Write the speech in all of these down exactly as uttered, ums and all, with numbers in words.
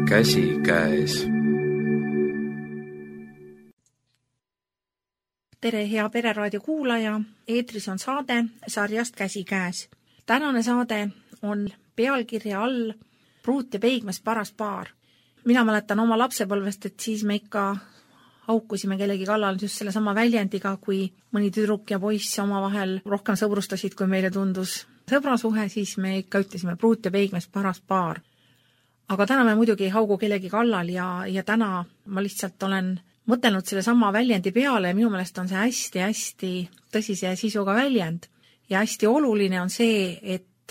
käsikäes. Tere, hea Pereraadio kuulaja, eetris on saade sarjast Käsikäes. Tänane saade on pealkirja all Pruut ja Peigmees paras paar. Mina mäletan oma lapsepõlvest, et siis me ikka haukusime kellegi kallal just selle sama väljendiga, kui mõni tüdruk ja poiss omavahel rohkem sõbrustasid, kui meile tundus sõbrasuhe, siis me ikka ütlesime Pruut ja Peigmees paras paar. Aga täna me muidugi ei haugu kellegi kallal ja, ja täna ma lihtsalt olen mõtelnud selle sama väljendi peale ja minu meelest on see hästi-hästi tõsise sisuga väljend. Ja hästi oluline on see, et,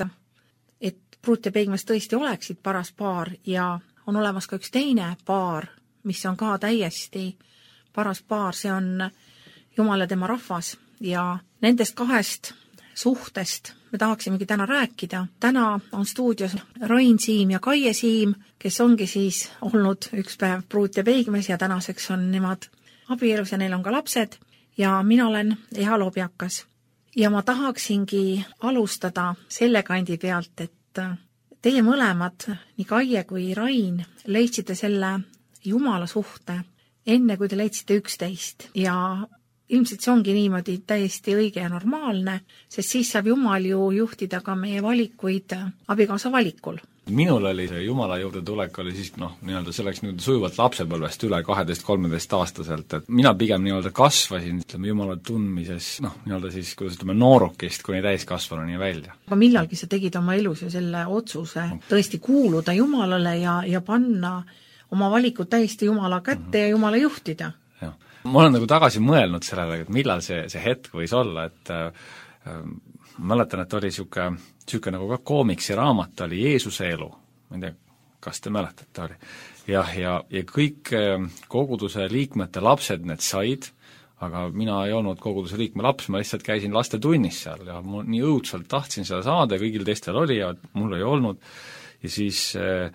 et Pruut ja Peigmees tõesti oleksid paras paar ja on olemas ka üks teine paar, mis on ka täiesti paras paar, see on Jumal ja tema rahvas ja nendest kahest suhtest me tahaksimegi täna rääkida. Täna on stuudios Rain Siim ja Kaie Siim, kes ongi siis olnud üks päev Pruut ja Peigmees ja tänaseks on nemad abielus ja neil on ka lapsed ja mina olen Eha Lobjakas. Ja ma tahaksingi alustada selle kandi pealt, et teie mõlemad, nii Kaie kui Rain, leidsite selle Jumala suhte enne, kui te leidsite üksteist ja ilmselt see ongi niimoodi täiesti õige ja normaalne, sest siis saab Jumal ju juhtida ka meie valikuid abikaasa valikul. Minul oli see Jumala juurde tulek oli siis noh, nii-öelda selleks nii-öelda sujuvalt lapsepõlvest üle kaheteist kolmeteist aastaselt, et mina pigem nii-öelda kasvasin, ütleme Jumala tundmises, noh, nii-öelda siis, kuidas ütleme, noorukist kuni täiskasvanuni välja. Aga millalgi sa tegid oma elus ju selle otsuse tõesti kuuluda Jumalale ja, ja panna oma valikud täiesti Jumala kätte ja Jumala juhtida? Jah. Ma olen nagu tagasi mõelnud sellele, et millal see, see hetk võis olla, et äh, mäletan, et oli siuke, siuke nagu ka koomiksi raamat oli Jeesuse elu. Ma ei tea, kas te mäletate oli. Jah, ja, ja kõik koguduse liikmete lapsed need said, aga mina ei olnud koguduse liikme laps, ma lihtsalt käisin laste tunnis seal ja ma nii õudselt tahtsin seda saada, kõigil teistel oli ja mul ei olnud. Ja siis äh,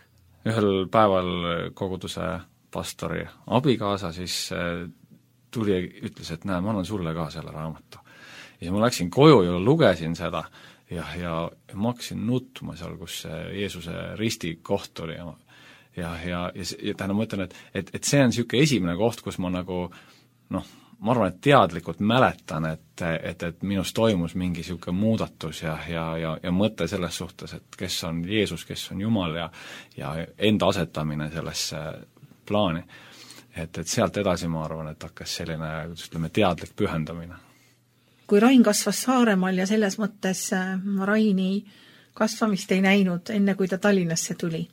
ühel päeval koguduse pastori abikaasa siis äh, tuli ja ütles, et näe, ma annan sulle ka selle raamatu. Ja ma läksin koju ja lugesin seda ja, ja ma hakkasin nutma seal, kus Jeesuse risti koht oli ja, ja, ja, ja, ja tähendab, ma ütlen, et, et, et see on niisugune esimene koht, kus ma nagu noh, ma arvan, et teadlikult mäletan, et, et, et minus toimus mingi niisugune muudatus ja, ja, ja, ja mõte selles suhtes, et kes on Jeesus, kes on Jumal ja, ja enda asetamine sellesse plaani. Et, et sealt edasi ma arvan, et hakkas selline, ütleme, teadlik pühendamine. Kui Rain kasvas Saaremaal ja selles mõttes ma Raini kasvamist ei näinud enne, kui ta Tallinnasse tuli.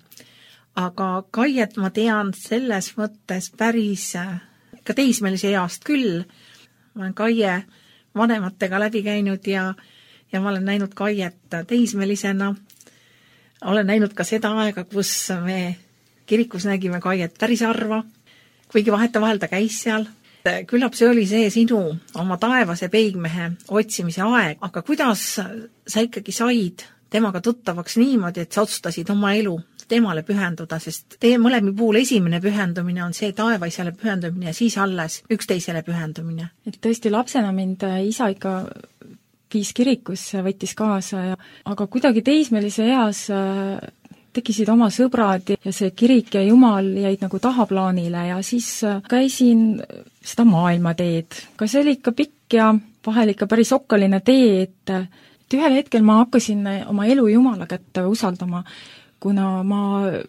Aga Kaiet ma tean selles mõttes päris ka teismelise east küll. Ma olen Kaie vanematega läbi käinud ja, ja ma olen näinud Kaiet teismelisena. Olen näinud ka seda aega, kus me kirikus nägime Kaiet päris harva, kuigi vaheta vahel ta käis seal. Küllap see oli see sinu oma taevase peigmehe otsimise aeg, aga kuidas sa ikkagi said temaga tuttavaks niimoodi, et sa otsustasid oma elu temale pühenduda, sest teie mõlemi puhul esimene pühendumine on see taevaisale pühendumine ja siis alles üksteisele pühendumine. Et tõesti lapsena mind isa ikka viis kirikusse, võttis kaasa, ja, aga kuidagi teismelise eas tekkisid oma sõbrad ja see kirik ja Jumal jäid nagu tahaplaanile ja siis käisin seda maailmateed. Ka see oli ikka pikk ja vahel ikka päris okkaline tee, et, et ühel hetkel ma hakkasin oma elu Jumala kätte usaldama, kuna ma,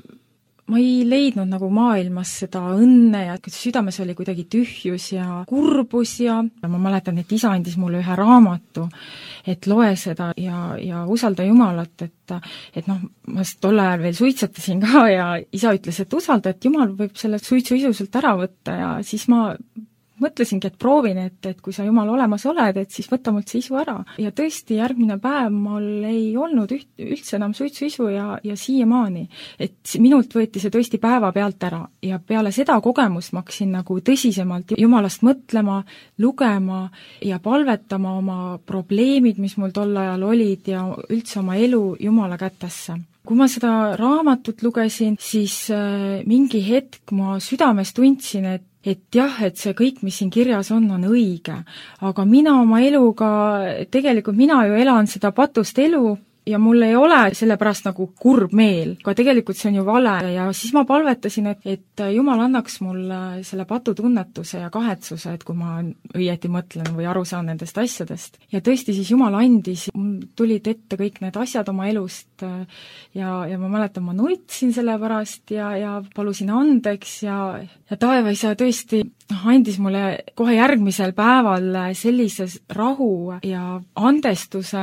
ma ei leidnud nagu maailmas seda õnne ja südames oli kuidagi tühjus ja kurbus ja ma mäletan, et isa andis mulle ühe raamatu, et loe seda ja, ja usalda Jumalat, et, et noh, ma tol ajal veel suitsetasin ka ja isa ütles, et usalda, et Jumal võib selle suitsu isusalt ära võtta ja siis ma mõtlesingi, et proovin, et, et kui sa Jumal olemas oled, et siis võta mult see isu ära. Ja tõesti järgmine päev mul ei olnud üht, üldse enam suitsu isu ja, ja siiamaani. Et minult võeti see tõesti päeva pealt ära ja peale seda kogemust ma hakkasin nagu tõsisemalt Jumalast mõtlema, lugema ja palvetama oma probleemid, mis mul tol ajal olid ja üldse oma elu Jumala kätesse. Kui ma seda raamatut lugesin, siis äh, mingi hetk ma südames tundsin, et et jah, et see kõik, mis siin kirjas on, on õige. Aga mina oma eluga, tegelikult mina ju elan seda patust elu ja mul ei ole sellepärast nagu kurb meel, aga tegelikult see on ju vale ja siis ma palvetasin, et, et Jumal annaks mulle selle patutunnetuse ja kahetsuse, et kui ma õieti mõtlen või aru saan nendest asjadest. Ja tõesti siis Jumal andis, tulid ette kõik need asjad oma elust ja, ja ma mäletan, ma nutsin selle pärast ja, ja palusin andeks ja, ja taevaisa tõesti andis mulle kohe järgmisel päeval sellise rahu ja andestuse,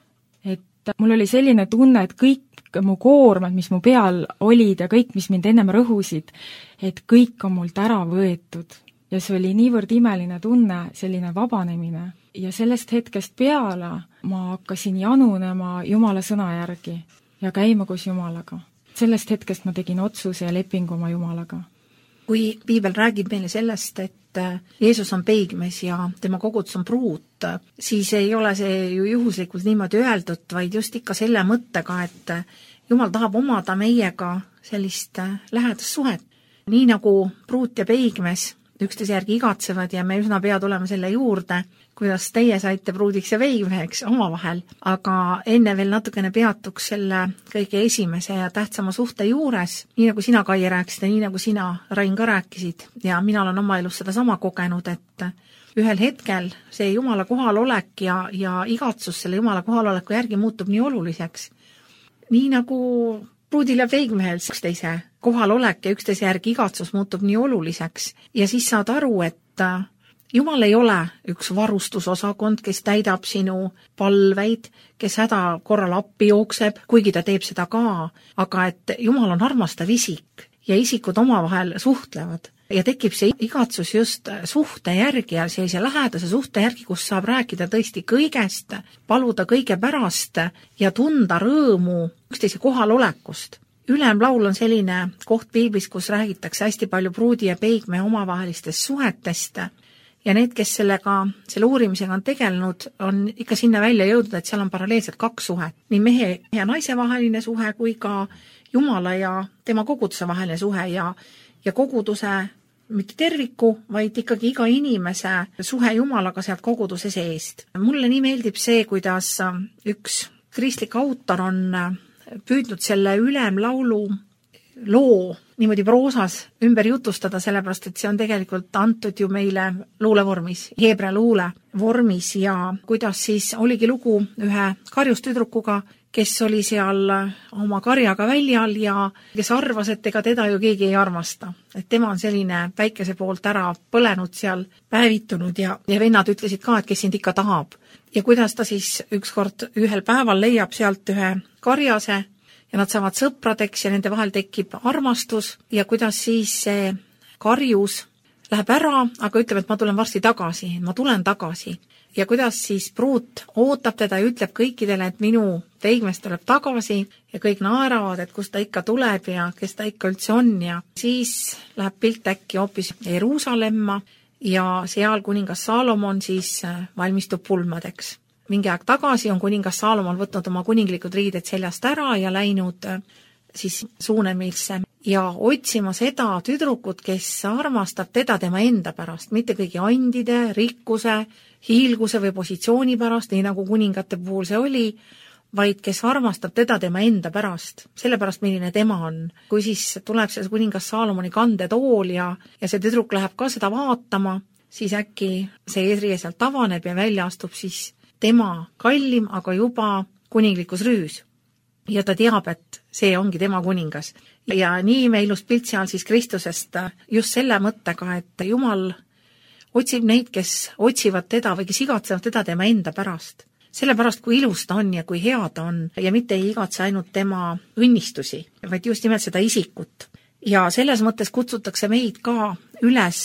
et mul oli selline tunne, et kõik mu koormad, mis mu peal olid ja kõik, mis mind ennem rõhusid, et kõik on mult ära võetud. Ja see oli niivõrd imeline tunne, selline vabanemine. Ja sellest hetkest peale ma hakkasin janunema Jumala sõna järgi ja käima koos Jumalaga. Sellest hetkest ma tegin otsuse ja lepingu oma Jumalaga. Kui piibel räägib meile sellest, et Jeesus on peigmees ja tema kogudus on pruut, siis ei ole see ju juhuslikult niimoodi öeldud, vaid just ikka selle mõttega, et Jumal tahab omada meiega sellist lähedast suhet. Nii nagu pruut ja peigmees üksteise järgi igatsevad ja me üsna pea tuleme selle juurde, kuidas teie saite pruudiks ja peigmeheks omavahel, aga enne veel natukene peatuks selle kõige esimese ja tähtsama suhte juures, nii nagu sina, Kaie, rääkisid ja nii nagu sina, Rain, ka rääkisid ja mina olen oma elus seda sama kogenud, et ühel hetkel see Jumala kohalolek ja, ja igatsus selle Jumala kohaloleku järgi muutub nii oluliseks. Nii nagu pruudil ja peigmehel üksteise kohalolek ja üksteise järgi igatsus muutub nii oluliseks ja siis saad aru, et Jumal ei ole üks varustusosakond, kes täidab sinu palveid, kes häda korral appi jookseb, kuigi ta teeb seda ka, aga et Jumal on armastav isik ja isikud omavahel suhtlevad ja tekib see igatsus just suhte järgi ja sellise lähedase suhte järgi, kus saab rääkida tõesti kõigest, paluda kõige pärast ja tunda rõõmu üksteise kohalolekust. Ülemlaul on selline koht piiblis, kus räägitakse hästi palju pruudi ja peigmehe omavahelistest suhetest ja need, kes sellega, selle uurimisega on tegelenud, on ikka sinna välja jõudnud, et seal on paralleelselt kaks suhet. Nii mehe ja naise vaheline suhe kui ka Jumala ja tema koguduse vaheline suhe ja, ja koguduse mitte terviku, vaid ikkagi iga inimese suhe Jumalaga sealt koguduse seest. Mulle nii meeldib see, kuidas üks kristlik autor on püüdnud selle Ülemlaulu loo niimoodi proosas ümber jutustada, sellepärast, et see on tegelikult antud ju meile luulevormis, heebrea luule vormis ja kuidas siis oligi lugu ühe karjustüdrukuga, kes oli seal oma karjaga väljal ja kes arvas, et ega teda ju keegi ei armasta. Et tema on selline päikese poolt ära põlenud seal, päevitunud ja, ja vennad ütlesid ka, et kes sind ikka tahab. Ja kuidas ta siis ükskord ühel päeval leiab sealt ühe karjase ja nad saavad sõpradeks ja nende vahel tekib armastus ja kuidas siis see karjus läheb ära, aga ütleb, et ma tulen varsti tagasi, ma tulen tagasi. Ja kuidas siis pruut ootab teda ja ütleb kõikidele, et minu peigmees tuleb tagasi ja kõik naeravad, et kus ta ikka tuleb ja kes ta ikka üldse on ja siis läheb pilt äkki hoopis Jeruusalemma ja seal kuningas Saalomon siis valmistub pulmadeks. Mingi aeg tagasi on kuningas Saalomon võtnud oma kuninglikud riided seljast ära ja läinud siis Suunemisse ja otsima seda tüdrukut, kes armastab teda tema enda pärast, mitte kõigi andide, rikkuse, hiilguse või positsiooni pärast, nii nagu kuningate puhul see oli, vaid kes armastab teda tema enda pärast, sellepärast milline tema on. Kui siis tuleb see kuningas Saalomoni kandetool ja, ja see tüdruk läheb ka seda vaatama, siis äkki see eesriie sealt avaneb ja välja astub siis tema kallim, aga juba kuninglikus rüüs. Ja ta teab, et see ongi tema kuningas. Ja nii me ilus pilt seal siis Kristusest just selle mõttega, et Jumal otsib neid, kes otsivad teda või kes igatsevad teda tema enda pärast. Sellepärast, kui ilus ta on ja kui hea ta on ja mitte ei igatse ainult tema õnnistusi, vaid just nimelt seda isikut. Ja selles mõttes kutsutakse meid ka üles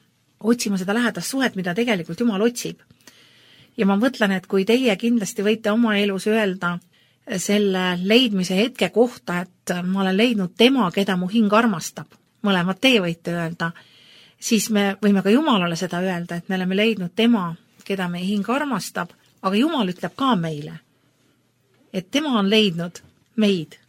otsima seda lähedast suhet, mida tegelikult Jumal otsib. Ja ma mõtlen, et kui teie kindlasti võite oma elus öelda selle leidmise hetke kohta, et ma olen leidnud tema, keda mu hing armastab, mõlemad teie võite öelda, siis me võime ka Jumalale seda öelda, et me oleme leidnud tema, keda meie hing armastab, aga Jumal ütleb ka meile, et tema on leidnud meid.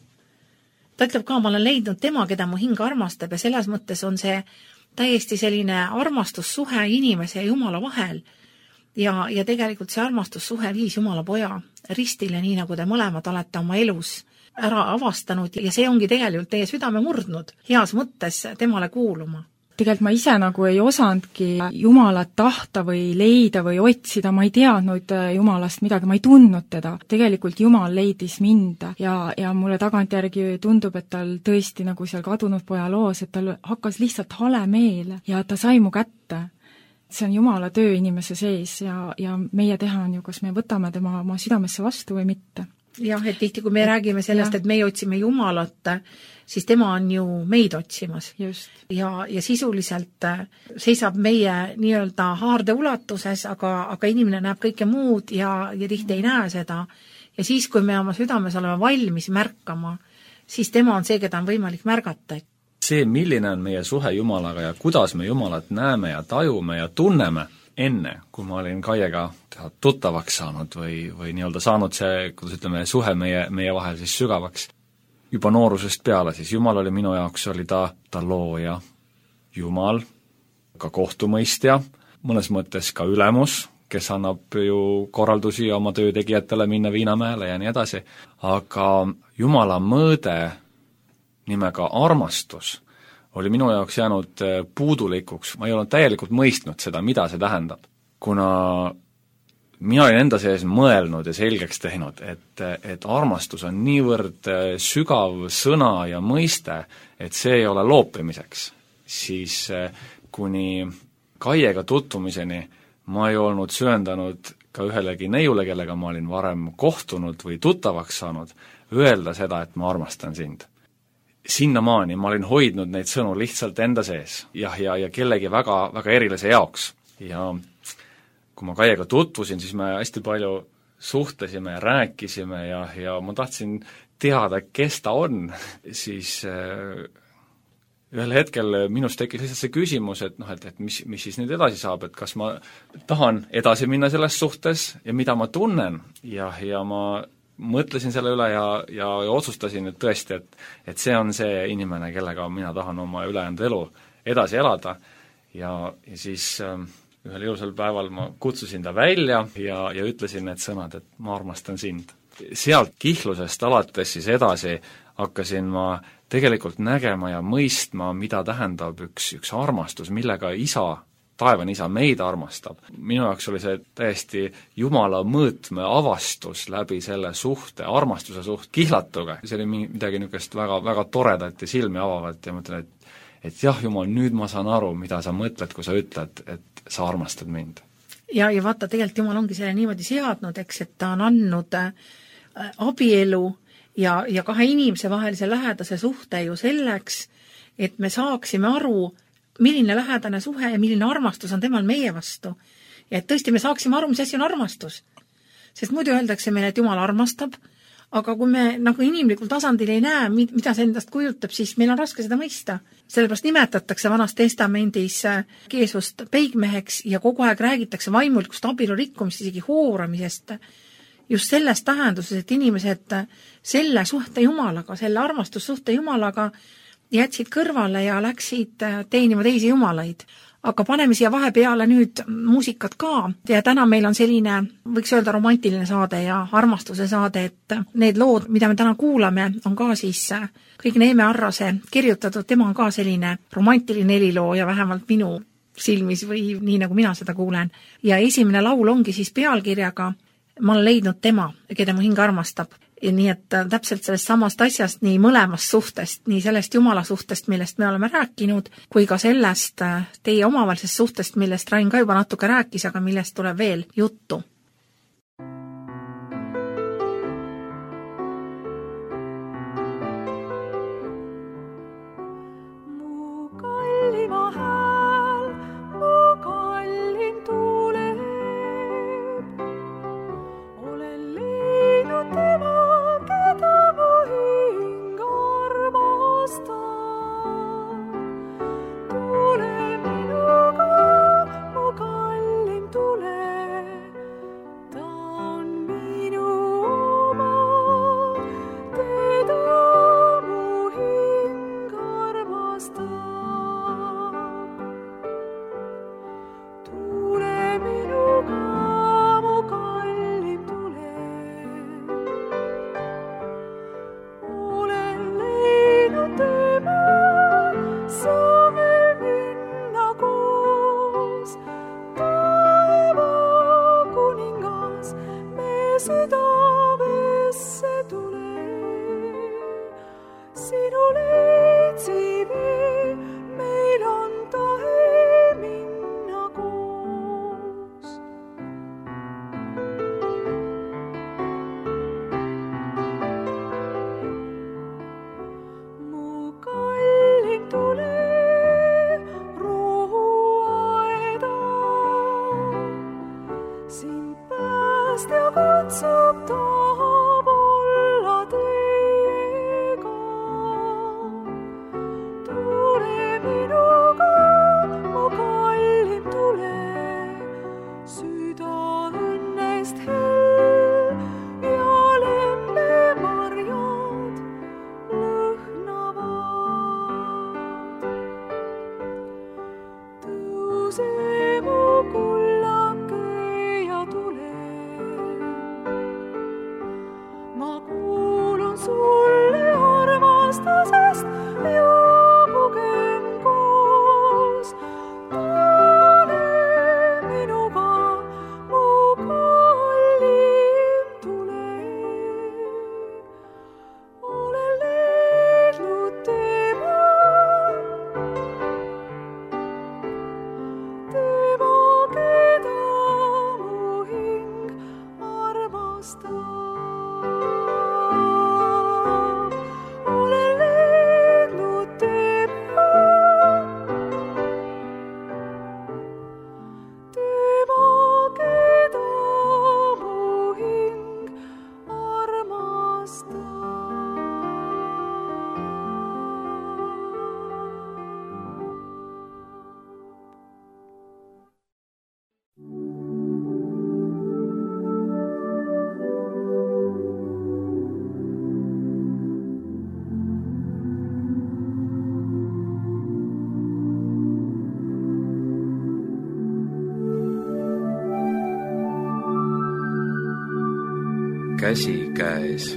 Ta ütleb ka, ma olen leidnud tema, keda mu hing armastab ja selles mõttes on see täiesti selline armastussuhe inimese ja Jumala vahel, ja, ja tegelikult see armastussuhe viis Jumala poja ristile, nii nagu te mõlemad olete oma elus ära avastanud ja see ongi tegelikult teie südame murdnud heas mõttes temale kuuluma. Tegelikult ma ise nagu ei osanudki Jumalat tahta või leida või otsida, ma ei teadnud Jumalast midagi, ma ei tundnud teda. Tegelikult Jumal leidis mind ja, ja mulle tagantjärgi tundub, et tal tõesti nagu seal kadunud poja loos, et tal hakkas lihtsalt hale meel ja ta sai mu kätte. See on Jumala töö inimese sees ja, ja meie teha on ju, kas me võtame tema oma südamesse vastu või mitte. Jah, et tihti, kui me räägime sellest, et meie otsime Jumalat, siis tema on ju meid otsimas. Just. Ja, ja sisuliselt seisab meie nii-öelda haarde ulatuses, aga, aga inimene näeb kõike muud ja, ja tihti ei näe seda. Ja siis, kui me oma südames oleme valmis märkama, siis tema on see, keda on võimalik märgata. See, milline on meie suhe Jumalaga ja kuidas me Jumalat näeme ja tajume ja tunneme, enne, kui ma olin Kaiega tuttavaks saanud või, või nii-öelda saanud see, kuidas ütleme, suhe meie, meie vahel siis sügavaks. Juba noorusest peale siis Jumal oli minu jaoks, oli ta, ta looja, Jumal, ka kohtumõistja, mõnes mõttes ka ülemus, kes annab ju korraldusi oma töötegijatele minna Viinamäele ja nii edasi, aga Jumala mõõde nimega armastus oli minu jaoks jäänud puudulikuks, ma ei olnud täielikult mõistnud seda, mida see tähendab. Kuna mina olin enda sees mõelnud ja selgeks teinud, et, et armastus on niivõrd sügav sõna ja mõiste, et see ei ole loopimiseks, siis kuni Kaiega tutvumiseni ma ei olnud sööndanud ka ühelegi neiule, kellega ma olin varem kohtunud või tuttavaks saanud, öelda seda, et ma armastan sind. Sinnamaani ma olin hoidnud neid sõnu lihtsalt enda sees ja, ja, ja kellegi väga, väga erilise jaoks. Ja kui ma Kaiega tutvusin, siis me hästi palju suhtlesime ja rääkisime ja, ja ma tahtsin teada, kes ta on, siis äh, ühel hetkel minust tekkis lihtsalt see küsimus, et noh, et, et mis, mis siis nüüd edasi saab, et kas ma tahan edasi minna selles suhtes ja mida ma tunnen ja, ja ma mõtlesin selle üle ja, ja, ja otsustasin, et tõesti, et, et see on see inimene, kellega mina tahan oma ülejäänud elu edasi elada ja, ja siis äh, ühel ilusal päeval ma kutsusin ta välja ja, ja ütlesin need sõnad, et ma armastan sind. Sealt kihlusest alates siis edasi hakkasin ma tegelikult nägema ja mõistma, mida tähendab üks, üks armastus, millega isa taevane isa meid armastab. Minu jaoks oli see täiesti Jumala mõõtme avastus läbi selle suhte, armastuse suht kihlatuga. See oli midagi niisugust väga, väga toredat ja silmi avavat ja mõtlen, et, et jah, Jumal, nüüd ma saan aru, mida sa mõtled, kui sa ütled, et sa armastad mind. Ja, ja vaata, tegelikult Jumal ongi selle niimoodi seadnud, eks, et ta on andnud abielu ja, ja kahe inimese vahelise lähedase suhte ju selleks, et me saaksime aru, milline lähedane suhe ja milline armastus on temal meie vastu. Ja et tõesti me saaksime aru, mis asi on armastus. Sest muidu öeldakse meile, et Jumal armastab, aga kui me nagu inimlikul tasandil ei näe, mida see endast kujutab, siis meil on raske seda mõista. Sellepärast nimetatakse Vanas Testamendis Jeesust peigmeheks ja kogu aeg räägitakse vaimulikust abielu rikkumist, isegi hooramisest. Just selles tähenduses, et inimesed selle suhte Jumalaga, selle armastussuhte Jumalaga jätsid kõrvale ja läksid teenima teisi jumalaid. Aga paneme siia vahepeale nüüd muusikat ka ja täna meil on selline, võiks öelda, romantiline saade ja armastuse saade, et need lood, mida me täna kuulame, on ka siis kõik Neeme Arrase kirjutatud, tema on ka selline romantiline heliloo ja vähemalt minu silmis või nii, nagu mina seda kuulen. Ja esimene laul ongi siis pealkirjaga Ma olen leidnud tema, keda mu hing armastab. Ja nii et täpselt sellest samast asjast, nii mõlemast suhtest, nii sellest Jumala suhtest, millest me oleme rääkinud, kui ka sellest teie omavahelisest suhtest, millest Rain ka juba natuke rääkis, aga millest tuleb veel juttu. sinu leidsi vee, meil on tahe minna koos. Mu kallim tule rohuaeda, sind päästja kutsub, tahab olla teiega. Tule minuga, mu kallim tule, süda õnnest hell ja lembemarjad lõhnavad. Tõuse mu kullake ja tule, ma kuulun sulle armastusest ja pugem koos. Tule minuga, mu kallim tule, olen leidnud tema, tema, keda mu hing armastab. Olen leidnud tema, tema, keda mu hing armastab. Käsikäes.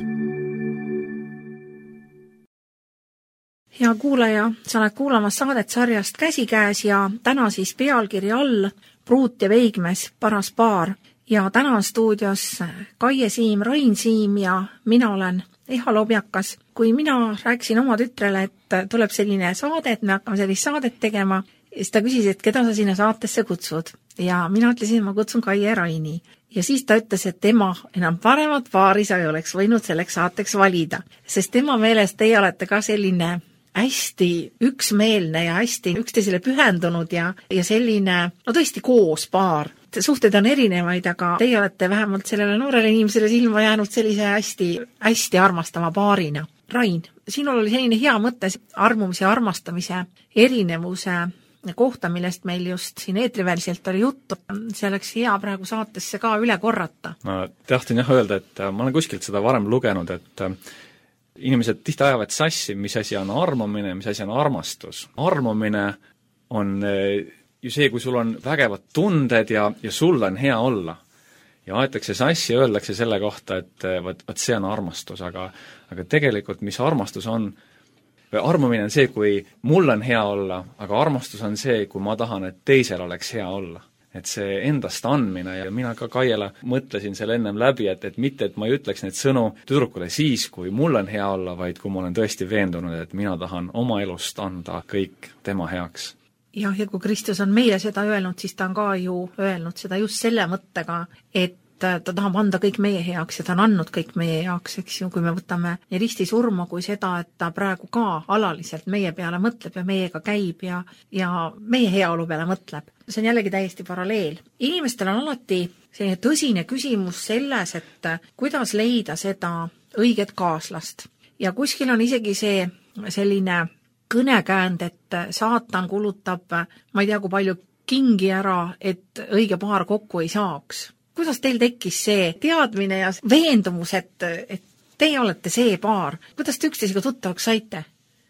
Hea kuulaja, sa oled kuulamas saadet sarjast Käsikäes ja täna siis pealkiri all Pruut ja Veigmes, paras paar. Ja täna on stuudios Kaie Siim, Rain Siim ja mina olen Eha Lobjakas. Kui mina rääkisin oma tütrele, et tuleb selline saade, et me hakkame sellist saadet tegema, siis ta küsis, et keda sa sinna saatesse kutsud. Ja mina ütlesin, et ma kutsun Kaie ja Raini. Ja siis ta ütles, et tema enam paremat paari sa ei oleks võinud selleks saateks valida, sest tema meelest teie olete ka selline hästi üksmeelne ja hästi üksteisele pühendunud ja, ja selline, no tõesti koos paar. Suhted on erinevaid, aga teie olete vähemalt sellele noorele inimesele silma jäänud sellise hästi, hästi armastava paarina. Rain, sinul oli selline hea mõte armumise ja armastamise erinevuse kohta, millest meil just siin eetriväliselt oli juttu. See oleks hea praegu saatesse ka üle korrata. Ma tahtsin jah öelda, et ma olen kuskilt seda varem lugenud, et inimesed tihti ajavad sassi, mis asi on armumine, mis asi on armastus. Armumine on ju see, kui sul on vägevad tunded ja, ja sul on hea olla. Ja aetakse sassi ja öeldakse selle kohta, et võt, võt see on armastus, aga, aga tegelikult mis armastus on, armumine on see, kui mul on hea olla, aga armastus on see, kui ma tahan, et teisel oleks hea olla. Et see endast andmine ja mina ka Kaiele mõtlesin selle ennem läbi, et, et mitte, et ma ei ütleks neid sõnu tüdrukule siis, kui mul on hea olla, vaid kui ma olen tõesti veendunud, et mina tahan oma elust anda kõik tema heaks. Jah, ja kui Kristus on meile seda öelnud, siis ta on ka ju öelnud seda just selle mõttega, et ta tahab anda kõik meie heaks ja ta on andnud kõik meie heaks, eks ju, kui me võtame nii risti surma kui seda, et ta praegu ka alaliselt meie peale mõtleb ja meiega käib ja, ja meie heaolu peale mõtleb. See on jällegi täiesti paralleel. Inimestel on alati selline tõsine küsimus selles, et kuidas leida seda õiget kaaslast. Ja kuskil on isegi see selline kõnekäänd, et saatan kulutab, ma ei tea, kui palju kingi ära, et õige paar kokku ei saaks. Kuidas teil tekkis see teadmine ja veendumus, et, et teie olete see paar? Kuidas te üksteisega tuttavaks saite?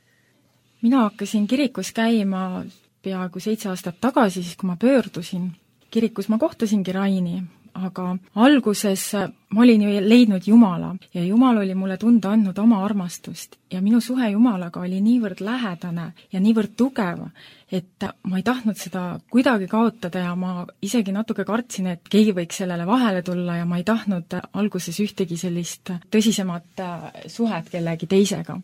Mina hakkasin kirikus käima peaaegu seitse aastat tagasi, siis kui ma pöördusin. Kirikus ma kohtasingi Raini, aga alguses ma olin ju leidnud Jumala ja Jumal oli mulle tunda andnud oma armastust ja minu suhe Jumalaga oli niivõrd lähedane ja niivõrd tugev, et ma ei tahtnud seda kuidagi kaotada ja ma isegi natuke kartsin, et keegi võiks sellele vahele tulla ja ma ei tahtnud alguses ühtegi sellist tõsisemat suhet kellegi teisega.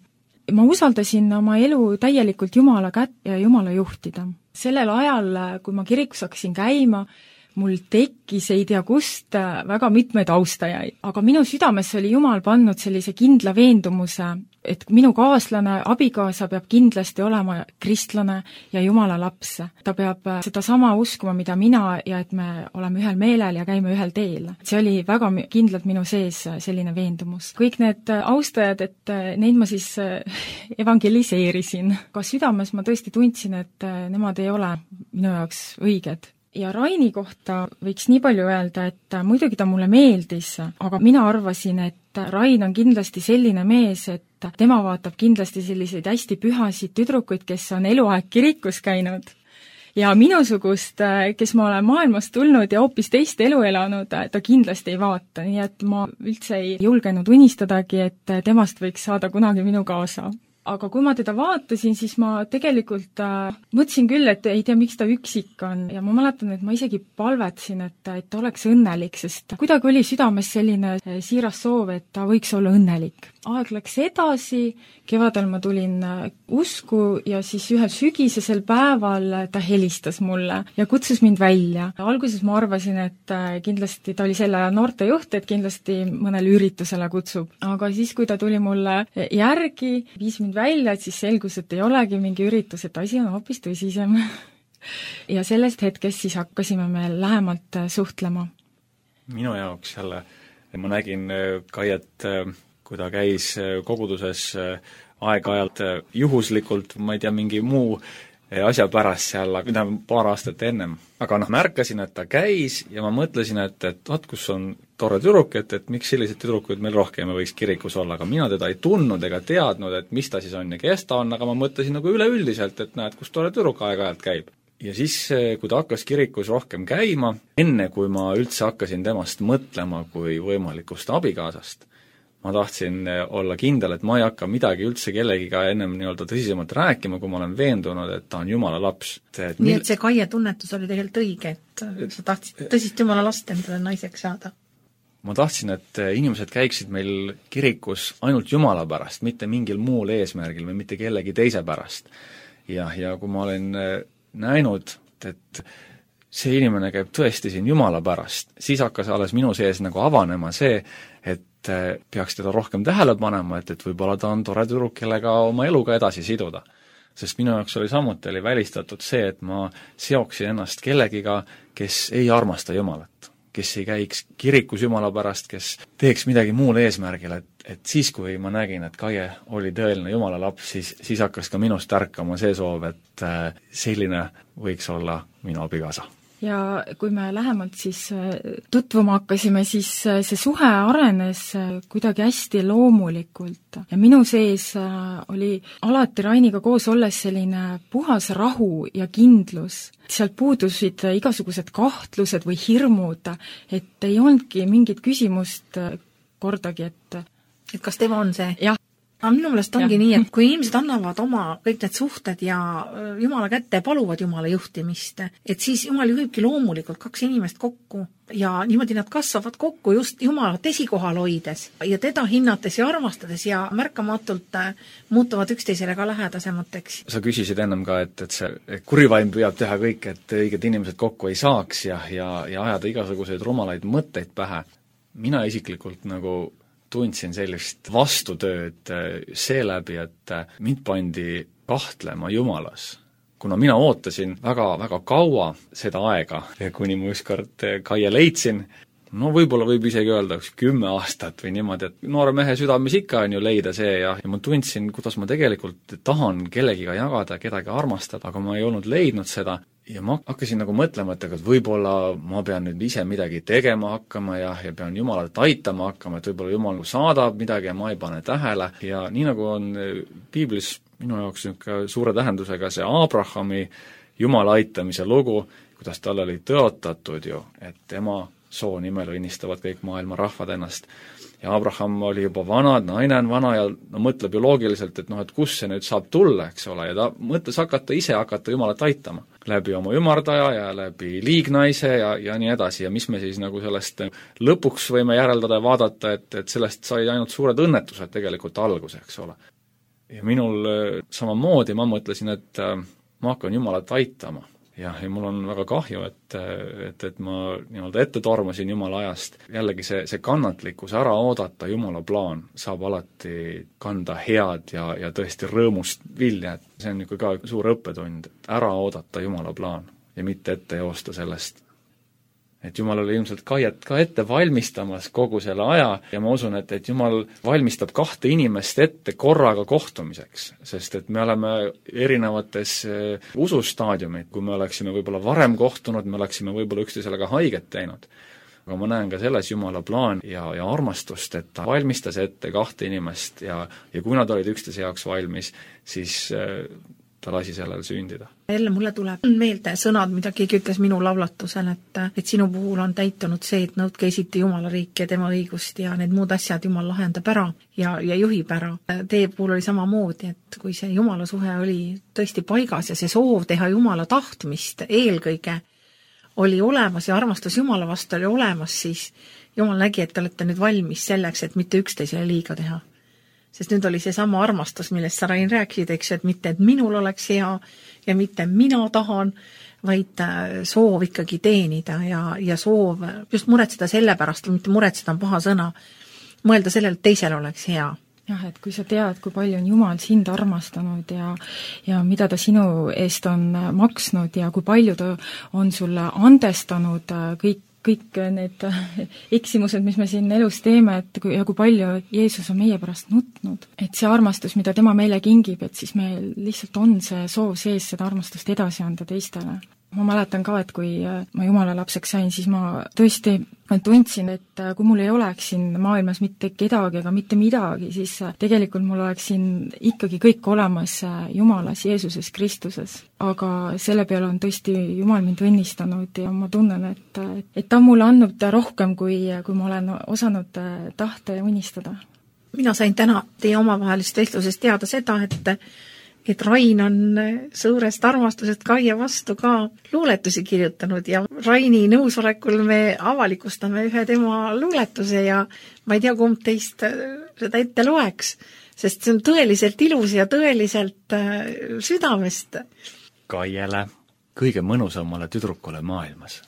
ma usaldasin oma elu täielikult Jumala kätt ja Jumala juhtida. Sellel ajal, kui ma kirikus hakkasin käima, mul tekkis ei tea kust väga mitmeid austajaid, aga minu südames oli Jumal pannud sellise kindla veendumuse, et minu kaaslane, abikaasa peab kindlasti olema kristlane ja Jumala laps. Ta peab seda sama uskuma, mida mina, ja et me oleme ühel meelel ja käime ühel teel. See oli väga kindlalt minu sees selline veendumus. Kõik need austajad, et neid ma siis evangeliseerisin. Ka südames ma tõesti tundsin, et nemad ei ole minu jaoks õiged. Ja Raini kohta võiks nii palju öelda, et muidugi ta mulle meeldis, aga mina arvasin, et Rain on kindlasti selline mees, et tema vaatab kindlasti selliseid hästi pühasid tüdrukuid, kes on eluaeg kirikus käinud. Ja minusugust, kes ma olen maailmast tulnud ja hoopis teist elu elanud, ta kindlasti ei vaata, nii et ma üldse ei julgenud unistadagi, et temast võiks saada kunagi minu kaasa. Aga kui ma teda vaatasin, siis ma tegelikult äh, mõtlesin küll, et ei tea, miks ta üksik on, ja ma mäletan, et ma isegi palvetasin, et, et ta oleks õnnelik, sest kuidagi oli südames selline siiras soov, et ta võiks olla õnnelik. Aeg läks edasi, kevadel ma tulin usku ja siis ühel sügisesel päeval ta helistas mulle ja kutsus mind välja. Alguses ma arvasin, et kindlasti ta oli selle noortejuht, et kindlasti mõnele üritusele kutsub. Aga siis, kui ta tuli mulle järgi, viis mind välja, et siis selgus, et ei olegi mingi üritus, et asi on hoopis tõsisem. Ja sellest hetkest siis hakkasime me lähemalt suhtlema. Minu jaoks jälle, ma nägin Kaiet, kui ta käis koguduses aeg-ajalt juhuslikult, ma ei tea, mingi muu asja pärast seal, paar aastat ennem. Aga noh, märkasin, et ta käis ja ma mõtlesin, et, et vaat, kus on tore tüdruk, et, et miks sellised tüdrukud meil rohkem võiks kirikus olla, aga mina teda ei tundnud ega teadnud, et mis ta siis on ja kes ta on, aga ma mõtlesin nagu üleüldiselt, et näed, kus tore tüdruk aeg-ajalt käib. Ja siis, kui ta hakkas kirikus rohkem käima, enne kui ma üldse hakkasin temast mõtlema kui võimalikust abikaasast, ma tahtsin olla kindel, et ma ei hakka midagi üldse kellegiga ennem nii-öelda tõsisemalt rääkima, kui ma olen veendunud, et ta on Jumala laps. Et nii, et see Kaie tunnetus oli tegelikult õige, et sa tahtsid tõsist Jumala last endale naiseks saada? Ma tahtsin, et inimesed käiksid meil kirikus ainult Jumala pärast, mitte mingil muul eesmärgil või mitte kellegi teise pärast. Ja, ja kui ma olen näinud, et see inimene käib tõesti siin Jumala pärast, siis hakkas alles minu sees nagu avanema see, et peaks teda rohkem tähele panema, et, et võib-olla ta on tore tüdruk, kellega oma eluga edasi siduda. Sest minu jaoks oli samuti oli välistatud see, et ma seoksin ennast kellegiga, kes ei armasta Jumalat, kes ei käiks kirikus Jumala pärast, kes teeks midagi muul eesmärgil, et, et siis, kui ma nägin, et Kaie oli tõeline Jumala laps, siis, siis hakkas ka minust ärkama see soov, et selline võiks olla minu abikaasa. Ja kui me lähemalt siis tutvuma hakkasime, siis see suhe arenes kuidagi hästi loomulikult. Ja minu sees oli alati Rainiga koos olles selline puhas rahu ja kindlus. Sealt puudusid igasugused kahtlused või hirmud, et ei olnudki mingit küsimust kordagi, et et kas tema on see? Jah. Aga minu meelest ongi ja. Nii, et kui inimesed annavad oma kõik need suhted ja Jumala kätte paluvad Jumala juhtimist, et siis Jumal juhibki loomulikult kaks inimest kokku ja niimoodi nad kasvavad kokku just Jumalat esikohal hoides ja teda hinnates ja armastades ja märkamatult muutuvad üksteisele ka lähedasemateks. Sa küsisid ennem ka, et, et see kurivaim püüab teha kõik, et õiged inimesed kokku ei saaks ja, ja, ja ajada igasuguseid rumalaid mõtteid pähe. Mina isiklikult nagu tundsin sellist vastutööd seeläbi, et mind pandi kahtlema Jumalas. Kuna mina ootasin väga, väga kaua seda aega, kuni ma ükskord Kaie leidsin, no võib-olla võib isegi öelda üks kümme aastat või niimoodi, et noore mehe südames ikka on ju leida see ja, ja ma tundsin, kuidas ma tegelikult tahan kellegiga jagada, kedagi armastada, aga ma ei olnud leidnud seda. Ja ma hakkasin nagu mõtlema, et võib-olla ma pean nüüd ise midagi tegema hakkama ja, ja pean Jumalat aitama hakkama, et võib-olla Jumal saadab midagi ja ma ei pane tähele. Ja nii nagu on Piiblis minu jaoks suure tähendusega see Abrahami Jumala aitamise lugu, kuidas tal oli tõotatud ju, et tema soo nimel õnnistavad kõik maailma rahvad ennast. Ja Abraham oli juba vana, naine on vana ja no, mõtleb ju loogiliselt, et noh, et kus see nüüd saab tulla, eks ole, ja ta mõtles hakata ise hakata Jumalat aitama. Läbi oma ümardaja ja läbi liignaise ja, ja nii edasi ja mis me siis nagu sellest lõpuks võime järeldada ja vaadata, et, et sellest sai ainult suured õnnetused tegelikult alguse, eks ole. ja minul samamoodi ma mõtlesin, et ma hakkan Jumalat aitama. jah, ja mul on väga kahju, et, et, et ma nii-öelda ette tormasin Jumala ajast. jällegi see, see kannatlikkus, ära oodata Jumala plaan saab alati kanda head ja, ja tõesti rõõmust vilja, et see on niisugune ka suur õppetund, et ära oodata Jumala plaan ja mitte ette joosta sellest. Et Jumal oli ilmselt Kaiet ka ette valmistamas kogu selle aja ja ma usun, et, et Jumal valmistab kahte inimest ette korraga kohtumiseks, sest et me oleme erinevates usustaadiumid, kui me oleksime võib-olla varem kohtunud, me oleksime võib-olla üksteisele ka haiget teinud. Aga ma näen ka selles Jumala plaan ja, ja armastust, et ta valmistas ette kahte inimest ja, ja kui nad olid üksteise jaoks valmis, siis ta lasi sellel sündida. Jälle mulle tuleb meelde sõnad, mida keegi ütles minu laulatusel, et, et sinu puhul on täitunud see, et nõudke esiti Jumala riiki ja tema õigust ja need muud asjad Jumal lahendab ära ja, ja juhib ära. Teie puhul oli samamoodi, et kui see Jumala suhe oli tõesti paigas ja see soov teha Jumala tahtmist eelkõige oli olemas ja armastus Jumala vastu oli olemas, siis Jumal nägi, et te olete nüüd valmis selleks, et mitte üksteisele liiga teha. Sest nüüd oli see sama armastus, millest sa, Rain, rääkisid, eks, et mitte, et minul oleks hea ja mitte mina tahan, vaid soov ikkagi teenida ja, ja soov just muretseda selle pärast, mitte muretseda on paha sõna, mõelda sellele, et teisel oleks hea. jah, et kui sa tead, kui palju on Jumal sind armastanud ja, ja mida ta sinu eest on maksnud ja kui palju ta on sulle andestanud kõik kõik need eksimused, mis me siin elus teeme, et kui, ja kui palju Jeesus on meie pärast nutnud. Et see armastus, mida tema meile kingib, et siis meil lihtsalt on see soov sees seda armastust edasi anda teistele. Ma mäletan ka, et kui ma Jumala lapseks sain, siis ma tõesti tundsin, et kui mul ei oleks siin maailmas mitte kedagi ega mitte midagi, siis tegelikult mul oleks siin ikkagi kõik olemas Jumalas, Jeesuses, Kristuses. Aga selle peale on tõesti Jumal mind õnnistanud ja ma tunnen, et, et ta on mulle andnud rohkem, kui, kui ma olen osanud tahta ja unistada. Mina sain täna teie omavahelist vestlusest teada seda, et et Rain on suurest armastusest Kaie vastu ka luuletusi kirjutanud ja Raini nõusolekul me avalikustame ühe tema luuletuse ja ma ei tea, kumb teist seda ette loeks, sest see on tõeliselt ilus ja tõeliselt südamest. Kaiele, kõige mõnusamale tüdrukule maailmas.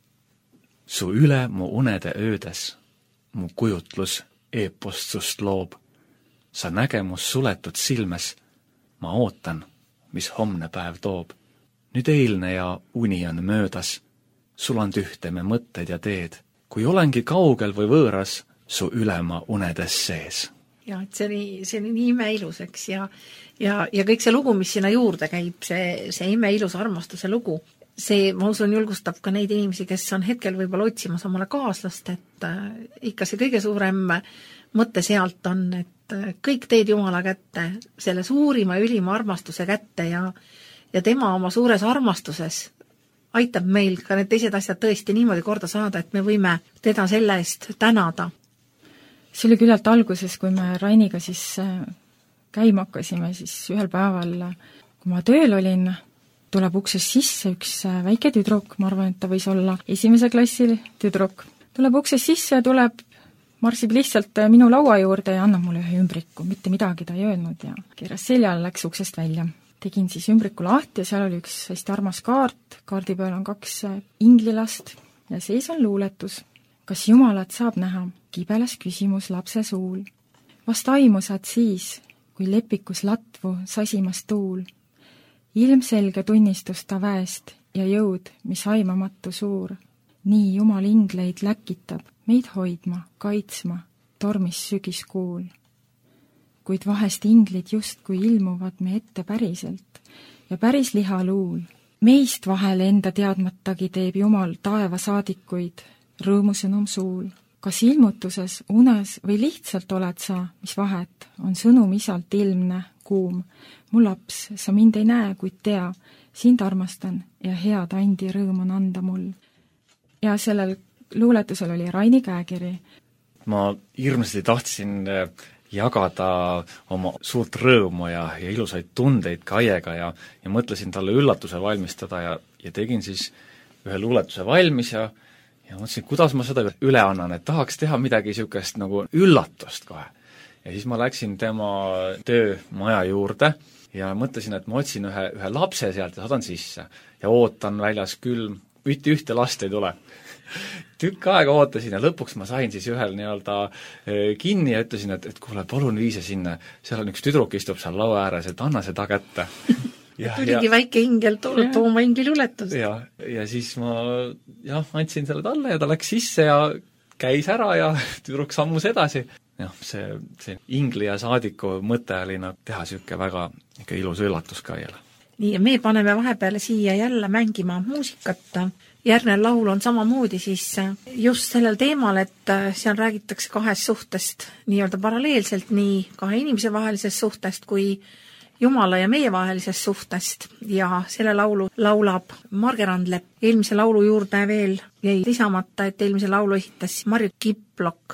Su üle mu unede öödes, mu kujutlus eepostust loob. Sa nägemus suletud silmes, ma ootan, mis homne päev toob. Nüüd eilne ja uni on möödas, suland ühte me mõtted ja teed. Kui olengi kaugel või võõras, su ülema unedes sees. Ja, et see oli, see oli nii imeilus, eks, ja, ja, ja kõik see lugu, mis sinna juurde käib, see, see imeilus armastuse lugu, see, ma usun, julgustab ka neid inimesi, kes on hetkel võib-olla otsimas omale kaaslast, et äh, ikka see kõige suurem mõte sealt on, et kõik teed Jumala kätte, selle suurima ja ülima armastuse kätte ja, ja tema oma suures armastuses aitab meil ka need teised asjad tõesti niimoodi korda saada, et me võime teda selle eest tänada. See oli küllalt alguses, kui me Rainiga siis käima hakkasime, siis ühel päeval, kui ma tööl olin, tuleb ukses sisse üks väike tüdruk, ma arvan, et ta võis olla esimese klassi tüdruk. Tuleb ukses sisse ja tuleb marsib lihtsalt minu laua juurde ja annab mulle ühe ümbriku, mitte midagi ta ei öelnud ja keeras seljal, läks uksest välja. Tegin siis ümbriku lahti ja seal oli üks hästi armas kaart, kaardi peal on kaks inglilast ja sees on luuletus. Kas Jumalat saab näha? Kibeles küsimus lapse suul. Vast aimu saad siis, kui lepikus latvu sasimas tuul. Ilmselge tunnistus ta väest ja jõud, mis aimamatu suur. Nii Jumal ingleid läkitab, meid hoidma, kaitsma, tormis sügiskuul. Kuid vahest inglid justkui ilmuvad me ette päriselt ja päris lihaluul. Meist vahel enda teadmatagi teeb Jumal taevasaadikuid rõõmusõnum suul. Kas ilmutuses, unes või lihtsalt oled sa, mis vahet, on sõnum isalt ilmne, kuum. Mu laps, sa mind ei näe, kuid tea, sind armastan ja head andi rõõm on anda mul. Ja sellel luuletusel oli Raini käekiri. Ma hirmsasti tahtsin jagada oma suurt rõõmu ja, ja ilusaid tundeid Kaiega ja, ja mõtlesin talle üllatuse valmistada ja, ja tegin siis ühe luuletuse valmis ja, ja mõtlesin, kuidas ma seda üle annan, et tahaks teha midagi niisugust nagu üllatust kohe. ja siis ma läksin tema töömaja juurde ja mõtlesin, et ma otsin ühe, ühe lapse sealt ja saadan sisse ja ootan väljas külm, mitte ühte last ei tule. Tükk aega ootasin ja lõpuks ma sain siis ühel nii-öelda kinni ja ütlesin, et, et kuule, palun vii see sinna, seal on üks tüdruk istub seal laua ääres, et anna seda kätte. Ja, tuligi ja, väike ingel tooma ingeliuletust. Ja, ja siis ma jah, andsin selle talle ja ta läks sisse ja käis ära ja tüdruk sammus edasi. Jah, see, see ingli ja saadiku mõte oli noh, teha siuke väga ikka ilus üllatus Kaiele. Nii, ja me paneme vahepeale siia jälle mängima muusikat. Järgnev laul on samamoodi siis just sellel teemal, et seal räägitakse kahest suhtest nii-öelda paralleelselt, nii kahe inimese vahelisest suhtest kui Jumala ja meie vahelisest suhtest ja selle laulu laulab Marge Randlepp. Eelmise laulu juurde veel jäi lisamata, et eelmise laulu esitas Marju Kiplok.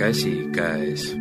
käsikäes.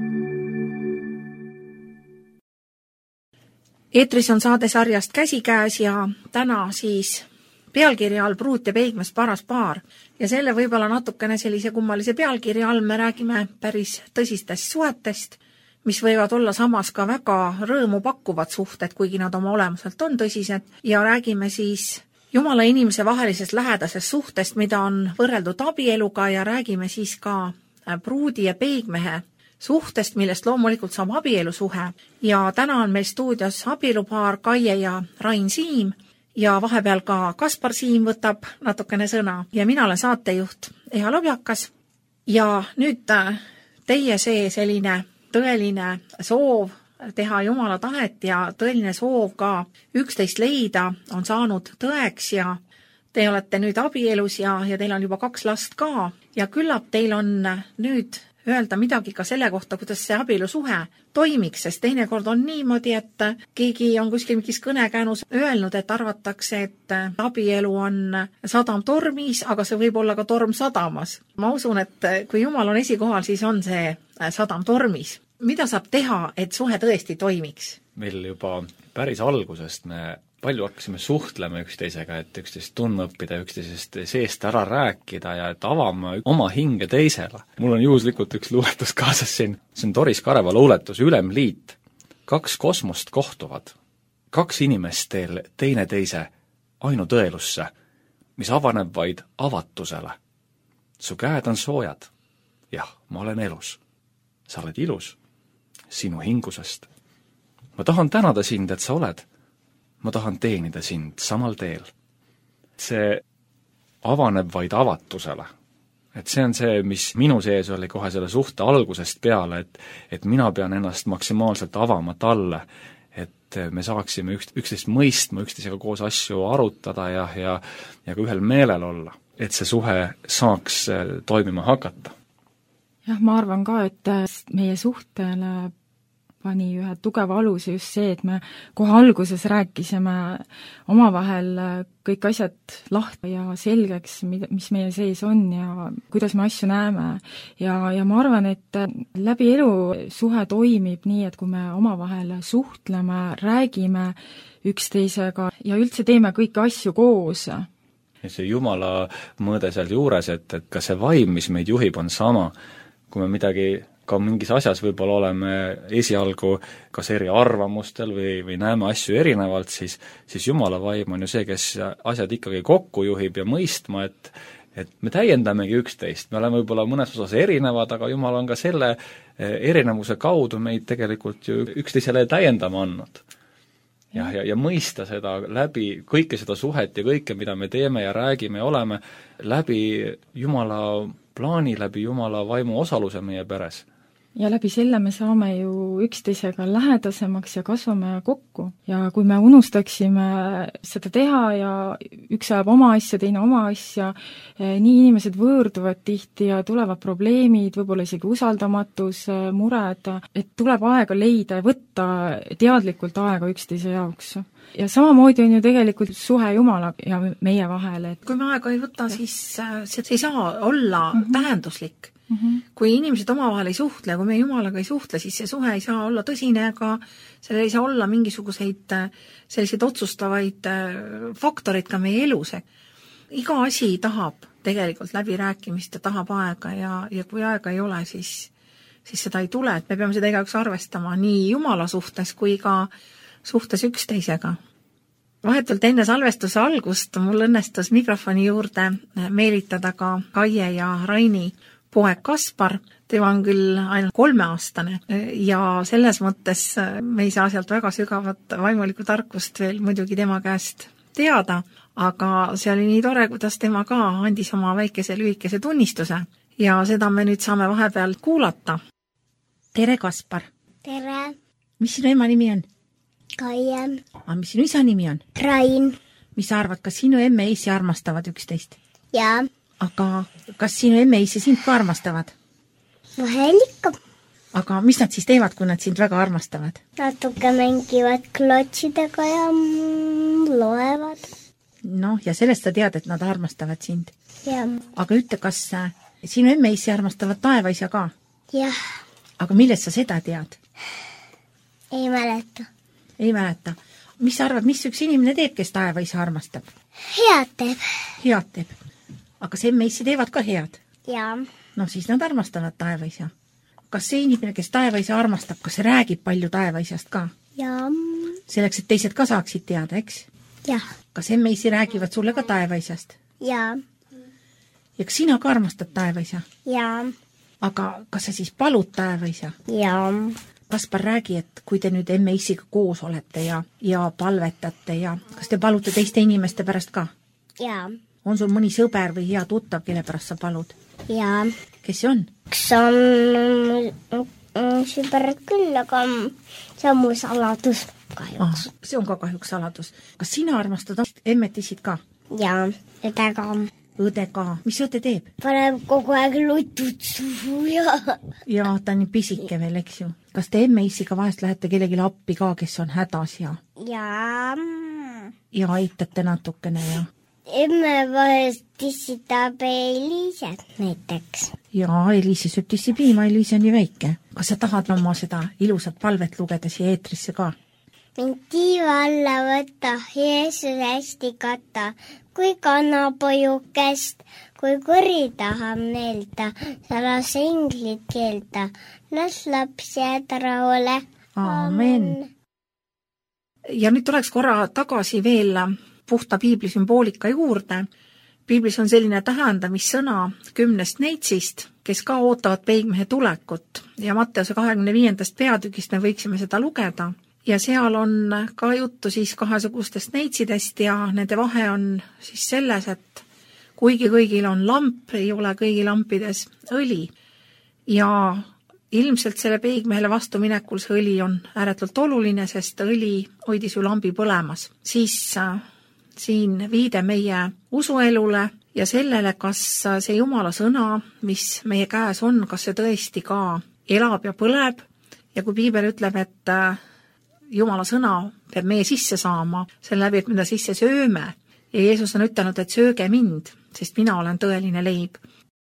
eetris on saade sarjast Käsikäes ja täna siis pealkirja all Pruut ja Peigmees paras paar. Ja selle võib-olla natukene sellise kummalise pealkirja all me räägime päris tõsistest suhetest, mis võivad olla samas ka väga rõõmu pakkuvad suhted, kuigi nad oma olemuselt on tõsised. Ja räägime siis Jumala ja inimese vahelisest lähedasest suhtest, mida on võrreldud abieluga ja räägime siis ka pruudi ja peigmehe suhtest, millest loomulikult saab abielusuhe. Ja täna on meil stuudios abielupaar Kaie ja Rain Siim ja vahepeal ka Kaspar Siim võtab natukene sõna. Ja mina olen saatejuht Eha Lobjakas ja nüüd teie see selline tõeline soov teha Jumala tahet ja tõeline soov ka üksteist leida on saanud tõeks ja te olete nüüd abielus ja, ja teil on juba kaks last ka ja küllap teil on nüüd öelda midagi ka selle kohta, kuidas see abielusuhe toimiks, sest teinekord on niimoodi, et keegi on kuskil mingis kõnekäänus öelnud, et arvatakse, et abielu on sadam tormis, aga see võib olla ka torm sadamas. Ma usun, et kui Jumal on esikohal, siis on see sadam tormis. Mida saab teha, et suhe tõesti toimiks? Meil juba päris algusest me palju hakkasime suhtlema üksteisega, et üksteist tundma õppida, üksteisest seest ära rääkida ja et avama oma hinge teisele. Mul on juhuslikult üks luuletus kaasas siin. See on Doris Kareva luuletus Ülemliit. Kaks kosmost kohtuvad. Kaks inimest teel teine teise ainutõelusse, mis avaneb vaid avatusele. Su käed on soojad. Jah, ma olen elus. Sa oled ilus. Sinu hingusest. Ma tahan tänada sind, et sa oled. Ma tahan teenida sind samal teel. See avaneb vaid avatusele. Et see on see, mis minu sees oli kohe selle suhte algusest peale, et, et mina pean ennast maksimaalselt avama talle, et me saaksime üks, üksteist mõistma, üksteisega koos asju arutada ja, ja, ja ka ühel meelel olla, et see suhe saaks toimima hakata. Jah, ma arvan ka, et meie suhtele pani ühe tugeva aluse just see, et me kohe alguses rääkisime omavahel kõik asjad lahti ja selgeks, mis meie sees on ja kuidas me asju näeme. Ja, ja ma arvan, et läbi elu suhe toimib nii, et kui me omavahel suhtleme, räägime üksteisega ja üldse teeme kõiki asju koos. Ja see Jumala mõõde seal juures, et, et ka see vaim, mis meid juhib, on sama. Kui me midagi ka mingis asjas võib-olla oleme esialgu kas eri arvamustel või, või näeme asju erinevalt, siis, siis Jumala vaim on ju see, kes asjad ikkagi kokku juhib ja mõistma, et, et me täiendamegi üksteist. Me oleme võib-olla mõnes osas erinevad, aga Jumal on ka selle erinevuse kaudu meid tegelikult ju üksteisele täiendama andnud. Ja, ja, ja mõista seda läbi, kõike seda suhet ja kõike, mida me teeme ja räägime ja oleme, läbi Jumala plaani, läbi Jumala vaimu osaluse meie peres. Ja läbi selle me saame ju üksteisega lähedasemaks ja kasvame kokku. Ja kui me unustaksime seda teha ja üks ajab oma asja, teine oma asja, nii inimesed võõrduvad tihti ja tulevad probleemid, võib-olla isegi usaldamatus, mured, et tuleb aega leida ja võtta teadlikult aega üksteise jaoks. Ja samamoodi on ju tegelikult suhe Jumala ja meie vahel. Et kui me aega ei võta, siis see ei saa olla mm-hmm. tähenduslik. Mm-hmm. Kui inimesed omavahel ei suhtle, kui me Jumalaga ei suhtle, siis see suhe ei saa olla tõsine, aga sellel ei saa olla mingisuguseid selliseid otsustavaid faktoreid ka meie elus. Iga asi tahab tegelikult läbirääkimist ja tahab aega ja, ja kui aega ei ole, siis, siis seda ei tule, et me peame seda igaüks arvestama nii Jumala suhtes kui ka suhtes üksteisega. Vahetult enne salvestuse algust mul õnnestus mikrofoni juurde meelitada ka Kaie ja Raini poeg Kaspar, tema on küll ainult kolmeaastane ja selles mõttes me ei saa sealt väga sügavat vaimulikku tarkust veel muidugi tema käest teada, aga see oli nii tore, kuidas tema ka andis oma väikese lühikese tunnistuse ja seda me nüüd saame vahepeal kuulata. Tere, Kaspar! Tere! Mis sinu ema nimi on? Kaie. A, mis sinu isa nimi on? Rain. Mis sa arvad, kas sinu emme ja isi armastavad üksteist? Jaa. Aga kas sinu emme ja isi sind ka armastavad? Vahel ikka. Aga mis nad siis teevad, kui nad sind väga armastavad? Natuke mängivad klotsidega ja loevad. Noh, ja sellest sa tead, et nad armastavad sind. Jaa. Aga ütle, kas sinu emme ja isi armastavad taevaisa ka? jah, aga millest sa seda tead? ei mäleta. Ei mäleta. Mis sa arvad, mis üks inimene teeb, kes taevaisa armastab? Head teeb. Head teeb. Aga see meissi teevad ka head. Jaa. No siis nad armastavad taevaisa. Kas see inimene, kes taevaisa armastab, kas see räägib palju taevaisast ka? Jaa. Selleks, et teised ka saaksid teada, eks? Jah. Kas see meissi räägivad sulle ka taevaisast? Jaa. Ja kas sina ka armastad taevaisa? Jaa. Aga kas sa siis palud taevaisa? Jaa. Kaspar, räägi, et kui te nüüd emme issiga koos olete ja, ja palvetate ja kas te palute teiste inimeste pärast ka? Jaa. On sul mõni sõber või hea tuttav, kelle pärast sa palud? Jaa. Kes see on? Üks on sõber küll, aga see on mu saladus kahjuks. Ah, see on ka kahjuks saladus. Kas sina armastad emmet issid ka? Jaa, õde ka. Õde ka. Mis õde teeb? Paneb kogu aeg lutud suhu ja... Ja ta on nii pisike veel, eks ju. Kas te emme issiga vahest lähete kellelegi appi ka, kes on hädas ja... Jaa. Ja aitate natukene ja... Emme vahest tissitab Eliiset näiteks. Ja Eliise sööb tissipiima, Eliise on nii väike. Kas sa tahad oma seda ilusat palvet lugeda siia eetrisse ka? Mind tiiva alla võtta, Jeesus hästi katta, kui kannapojukest, kui kuri tahab neelda, sa las englid keelda, las laps jääda rahule. Aamen. Ja nüüd tuleks korra tagasi veel puhta piibli sümboolika juurde. Piiblis on selline tähendamissõna kümnest neitsist, kes ka ootavad peigmehe tulekut ja Matteuse kahekümne viiendast peatükist me võiksime seda lugeda. Ja seal on ka juttu siis kahesugustest neitsidest ja nende vahe on siis selles, et kuigi kõigil on lamp, ei ole kõigi lampides õli. Ja ilmselt selle peigmehele vastu minekul see õli on ääretult oluline, sest õli hoidis ju lambi põlemas. Siis äh, siin viide meie usuelule ja sellele, kas see Jumala sõna, mis meie käes on, kas see tõesti ka elab ja põleb. Ja kui piibel ütleb, et äh, Jumala sõna peab meie sisse saama, selle läbi, et mida sisse sööme. Ja Jeesus on ütelnud, et sööge mind, sest mina olen tõeline leib.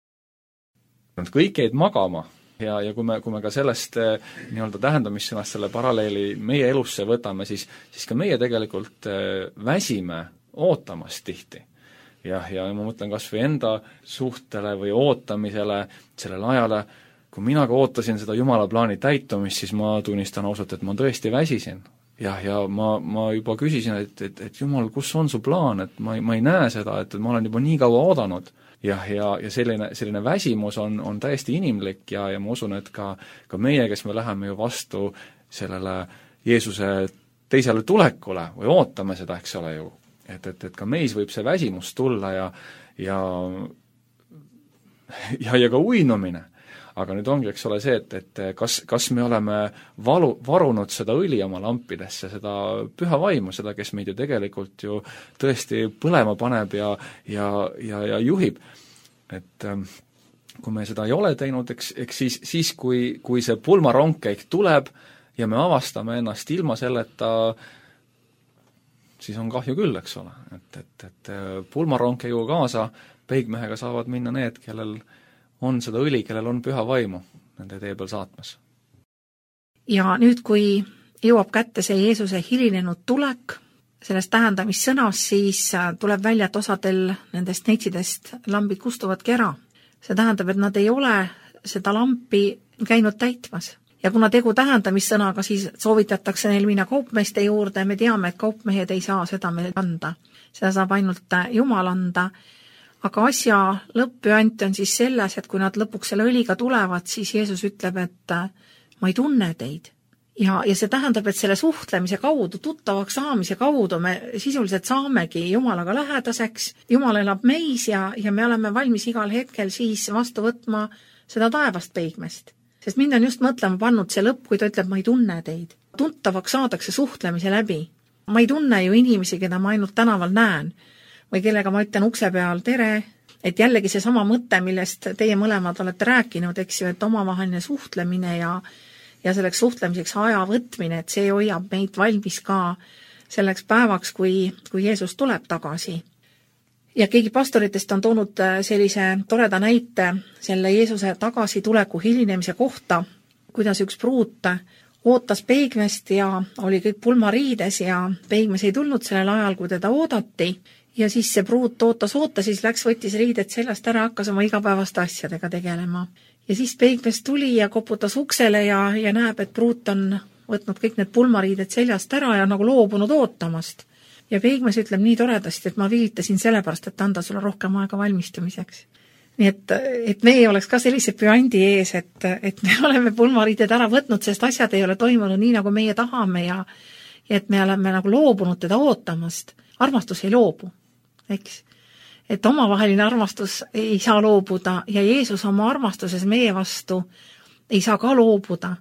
Kõik jäid magama ja, ja kui me, kui me ka sellest nii-öelda tähendamissõnast selle paralleeli meie elusse võtame, siis, siis ka meie tegelikult väsime ootamast tihti. Jah, ja ma mõtlen kas või enda suhtele või ootamisele sellele ajale, kui mina ka ootasin seda Jumala plaani täitumist, siis ma tunnistan ausalt, et ma tõesti väsisin. Jah, ja ma, ma juba küsisin, et, et, et Jumal, kus on su plaan, et ma, ma ei näe seda, et ma olen juba nii kaua oodanud. Jah, ja, ja selline, selline väsimus on, on täiesti inimlik ja, ja ma usun, et ka, ka meie, kes me läheme ju vastu sellele Jeesuse teisele tulekule või ootame seda, eks ole ju, et, et, et ka meis võib see väsimus tulla ja, ja, ja, ja ka uinumine. Aga nüüd ongi, eks ole, see, et, et kas, kas me oleme valu, varunud seda õli oma lampidesse, seda püha vaimu, seda, kes meid ju tegelikult ju tõesti põlema paneb ja, ja, ja, ja juhib. Et kui me seda ei ole teinud, eks, eks siis, siis kui, kui see pulmarongkäik tuleb ja me avastame ennast ilma selleta, siis on kahju küll, eks ole. Et, et, et pulmarongkäigu kaasa peigmehega saavad minna need, kellel on seda õli, kellel on püha vaimu nende tee peal saatmas. Ja nüüd, kui jõuab kätte see Jeesuse hilinenud tulek, sellest tähendamissõnas, siis tuleb välja, et osadel nendest neitsidest lambid kustuvadki ära. See tähendab, et nad ei ole seda lampi käinud täitmas. Ja kuna tegu tähendamissõnaga, siis soovitatakse neil minna kaupmeeste juurde, me teame, et kaupmehed ei saa seda meil anda. Seda saab ainult Jumal anda. Aga asja lõppüant on siis selles, et kui nad lõpuks selle õliga tulevad, siis Jeesus ütleb, et ma ei tunne teid. Ja, ja see tähendab, et selle suhtlemise kaudu, tuttavaks saamise kaudu me sisuliselt saamegi Jumalaga lähedaseks. Jumal elab meis ja, ja me oleme valmis igal hetkel siis vastu võtma seda taevast peigmest. Sest mind on just mõtlema pannud see lõpp, kui ta ütleb, ma ei tunne teid. Tuttavaks saadakse suhtlemise läbi. Ma ei tunne ju inimesi, keda ma ainult tänaval näen. Või kellega ma ütlen ukse peal tere, et jällegi see sama mõte, millest teie mõlemad olete rääkinud, eks ju, et omavaheline suhtlemine ja, ja selleks suhtlemiseks aja võtmine, et see hoiab meid valmis ka selleks päevaks, kui, kui Jeesus tuleb tagasi. ja keegi pastoritest on toonud sellise toreda näite selle Jeesuse tagasituleku hilinemise kohta, kuidas üks pruut ootas peigmest ja oli kõik pulmariides ja peigmes ei tulnud sellel ajal, kui teda oodati. Ja siis see pruut ootas, ootas, siis läks, võttis riided seljast ära, hakkas oma igapäevaste asjadega tegelema. Ja siis peigmes tuli ja koputas uksele ja, ja näeb, et pruut on võtnud kõik need pulmariided seljast ära ja nagu loobunud ootamast. Ja peigmes ütleb nii toredasti, et ma viilitasin sellepärast, et anda sulle rohkem aega valmistumiseks. Nii et, et me ei oleks ka sellise püandi ees, et, et me oleme pulmariided ära võtnud, sest asjad ei ole toimunud nii, nagu meie tahame ja, ja et me oleme nagu loobunud teda ootamast. Armastus ei loobu, eks? Et omavaheline armastus ei saa loobuda ja Jeesus oma armastuses meie vastu ei saa ka loobuda.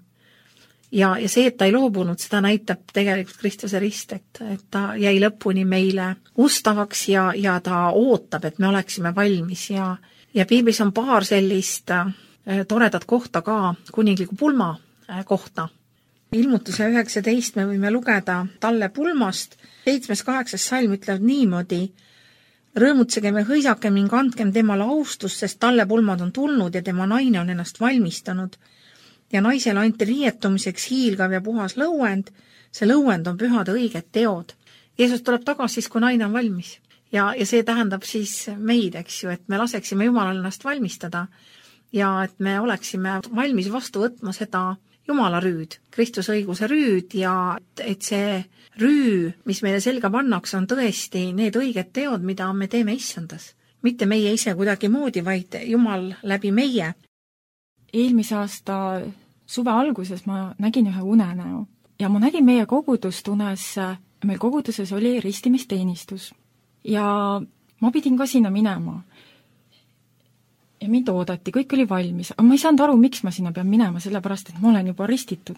Ja, ja see, et ta ei loobunud, seda näitab tegelikult Kristuse rist, et, et ta jäi lõpuni meile ustavaks ja, ja ta ootab, et me oleksime valmis ja, ja piiblis on paar sellist äh, toredat kohta ka kuningliku pulma äh, kohta. Ilmutuse üheksateist me võime lugeda talle pulmast. seitsmes kaheksas salm ütlevad niimoodi: rõõmutsegem ja hõisakem ning andkem temale austus, sest talle pulmad on tulnud ja tema naine on ennast valmistanud. Ja naisele anti riietumiseks hiilgav ja puhas lõuend, see lõuend on pühade õiged teod. Jeesus tuleb tagasi siis, kui naine on valmis. Ja, ja see tähendab siis meid, eks ju, et me laseksime Jumalal ennast valmistada ja et me oleksime valmis vastu võtma seda Jumala rüüd, Kristuse õiguse rüüd ja et see rüü, mis meile selga pannakse, on tõesti need õiged teod, mida me teeme issandas. Mitte meie ise kuidagi moodi, vaid Jumal läbi meie. Eelmise aasta suve alguses ma nägin ühe unenäo ja ma nägin meie kogudustunes, meil koguduses oli ristimisteenistus ja ma pidin ka sinna minema. Ja mind oodati, kõik oli valmis, aga ma ei saanud aru, miks ma sinna pean minema, sellepärast, et ma olen juba ristitud.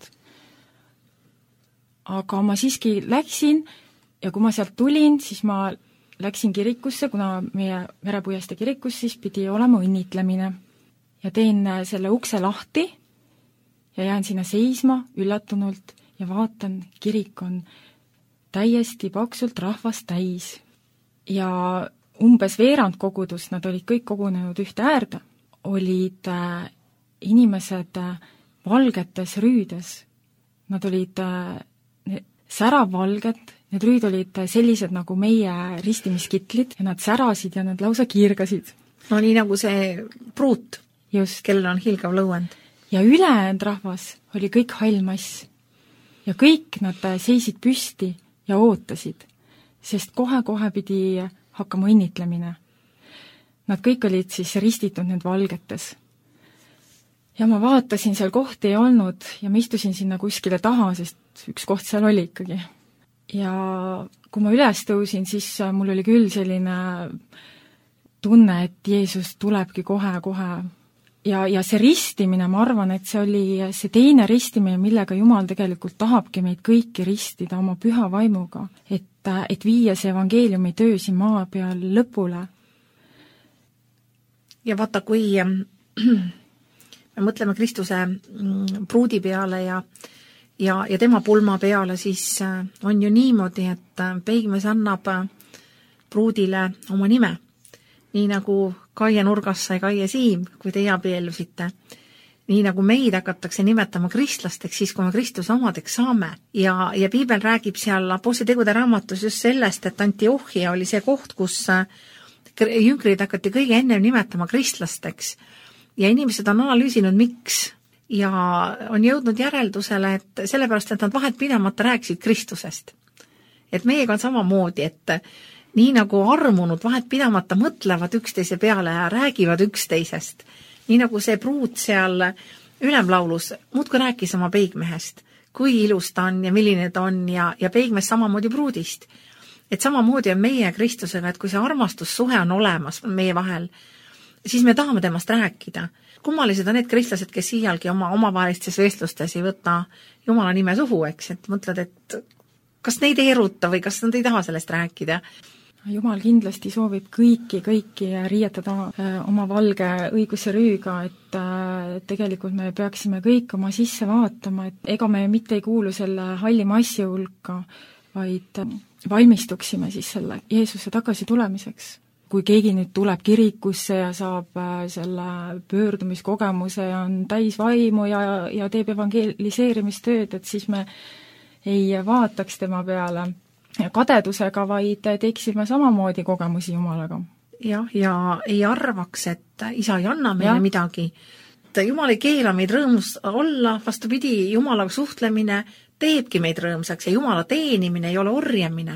Aga ma siiski läksin ja kui ma sealt tulin, siis ma läksin kirikusse, kuna meie Verepuiestee kirikus siis pidi olema õnnitlemine. Ja teen selle ukse lahti ja jään sinna seisma üllatunult ja vaatan, kirik on täiesti paksult rahvast täis. Ja umbes veerand kogudust, nad olid kõik kogunenud ühte äärde, olid äh, inimesed äh, valgetes rüüdes. Nad olid äh, säravalged, need rüüd olid sellised nagu meie ristimiskitlid ja nad särasid ja nad lausa kiirgasid. No nii nagu see pruut. Just. Kellel on hiilgav lõuend. Ja ülejäänud rahvas oli kõik hall mass. Ja kõik nad seisid püsti ja ootasid, sest kohe-kohe pidi hakkama õnnitlemine. Nad kõik olid siis ristitud need valgetes. Ja ma vaatasin, seal kohti ei olnud ja ma istusin sinna kuskile taha, sest üks koht seal oli ikkagi. Ja kui ma üles tõusin, siis mul oli küll selline tunne, et Jeesus tulebki kohe-kohe. Ja, ja see ristimine, ma arvan, et see oli see teine ristimine, millega Jumal tegelikult tahabki meid kõiki ristida oma püha vaimuga, et, et viia see evangeeliumi töö siin maa peal lõpule. Ja vaata, kui me mõtleme Kristuse pruudi peale ja, ja, ja tema pulma peale, siis on ju niimoodi, et peigmes annab pruudile oma nime. Nii nagu Kaie nurgas sai Kaie Siim, kui teie abiellusite. Nii nagu meid hakatakse nimetama kristlasteks, siis kui me Kristuse omadeks saame. Ja, ja piibel räägib seal Apostlite tegude raamatus just sellest, et Antiohia oli see koht, kus jüngrid hakati kõige ennem nimetama kristlasteks. Ja inimesed on analüüsinud, miks. Ja on jõudnud järeldusele, et sellepärast, et nad vahet pidamata rääkisid Kristusest. Et meiega on samamoodi, et nii nagu armunud vahet pidamata mõtlevad üksteise peale ja räägivad üksteisest. Nii nagu see pruut seal ülemlaulus muudkui rääkis oma peigmehest, kui ilus ta on ja milline ta on ja, ja peigmees samamoodi pruudist. Et samamoodi on meie Kristusega, et kui see armastussuhe on olemas meie vahel, siis me tahame temast rääkida. Kummalised on need kristlased, kes siialgi oma omavahelistes vestlustes ei võta Jumala nime suhu, eks, et mõtled, et kas neid ei eruta või kas nad ei taha sellest rääkida. Jumal kindlasti soovib kõiki, kõiki riietada oma valge õiguse rüüga, et tegelikult me peaksime kõik oma sisse vaatama, et ega me mitte ei kuulu selle halli massi hulka, vaid valmistuksime siis selle Jeesuse tagasi tulemiseks. kui keegi nüüd tuleb kirikusse ja saab selle pöördumiskogemuse ja on täis vaimu ja, ja teeb evangeliseerimistööd, et siis me ei vaataks tema peale kadedusega, vaid teeksime samamoodi kogemusi Jumalaga. jah, ja ei arvaks, et isa ei anna meile ja. midagi. Jumal ei keela meid rõõmus olla, vastupidi, Jumalaga suhtlemine teebki meid rõõmsaks ja Jumala teenimine ei ole orjamine.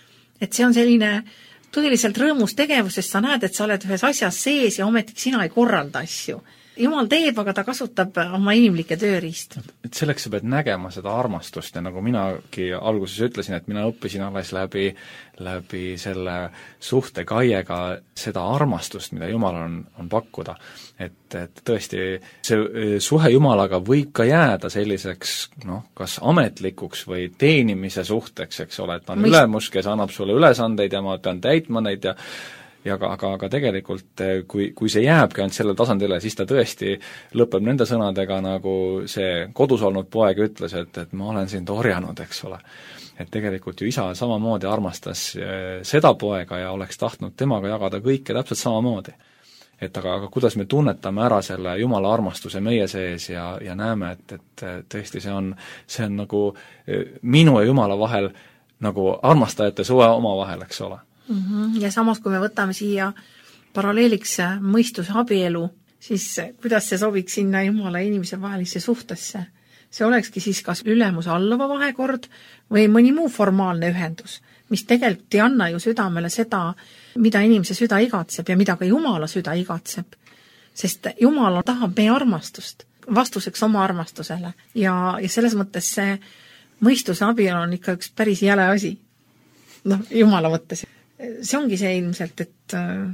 Et see on selline tõeliselt rõõmus tegevus, sest sa näed, et sa oled ühes asjas sees ja ometigi sina ei korralda asju. Jumal teeb, aga ta kasutab oma inimlikke tööriistu. Et selleks sa pead nägema seda armastust ja nagu minagi alguses ütlesin, et mina õppisin alles läbi, läbi selle suhte Kaiega seda armastust, mida Jumal on, on pakkuda. Et, et tõesti see suhe Jumalaga võib ka jääda selliseks, noh, kas ametlikuks või teenimise suhteks, eks ole, et ta on Mis... ülemus, kes annab sulle ülesandeid ja ma pean täitma neid ja ja aga, aga, aga tegelikult kui, kui see jääbki ainult sellele tasandile, siis ta tõesti lõpeb nende sõnadega, nagu see kodus olnud poeg ütles, et, et ma olen sind orjanud, eks ole. Et tegelikult ju isa samamoodi armastas seda poega ja oleks tahtnud temaga jagada kõike täpselt samamoodi. Et aga, aga kuidas me tunnetame ära selle Jumala armastuse meie sees ja, ja näeme, et, et tõesti see on, see on nagu minu ja Jumala vahel nagu armastajate suhe oma vahel, eks ole. Ja samas, kui me võtame siia paralleeliks mõistuse abielu, siis kuidas see sobiks sinna Jumala ja inimese vahelisse suhtesse? See olekski siis kas ülemuse alluva vahekord või mõni muu formaalne ühendus, mis tegelikult ei anna ju südamele seda, mida inimese süda igatseb ja mida ka Jumala süda igatseb. Sest Jumal tahab meie armastust, vastuseks oma armastusele ja, ja selles mõttes see mõistuse abielu on ikka üks päris jäle asi. Noh, Jumala mõttes. See ongi see ilmselt, et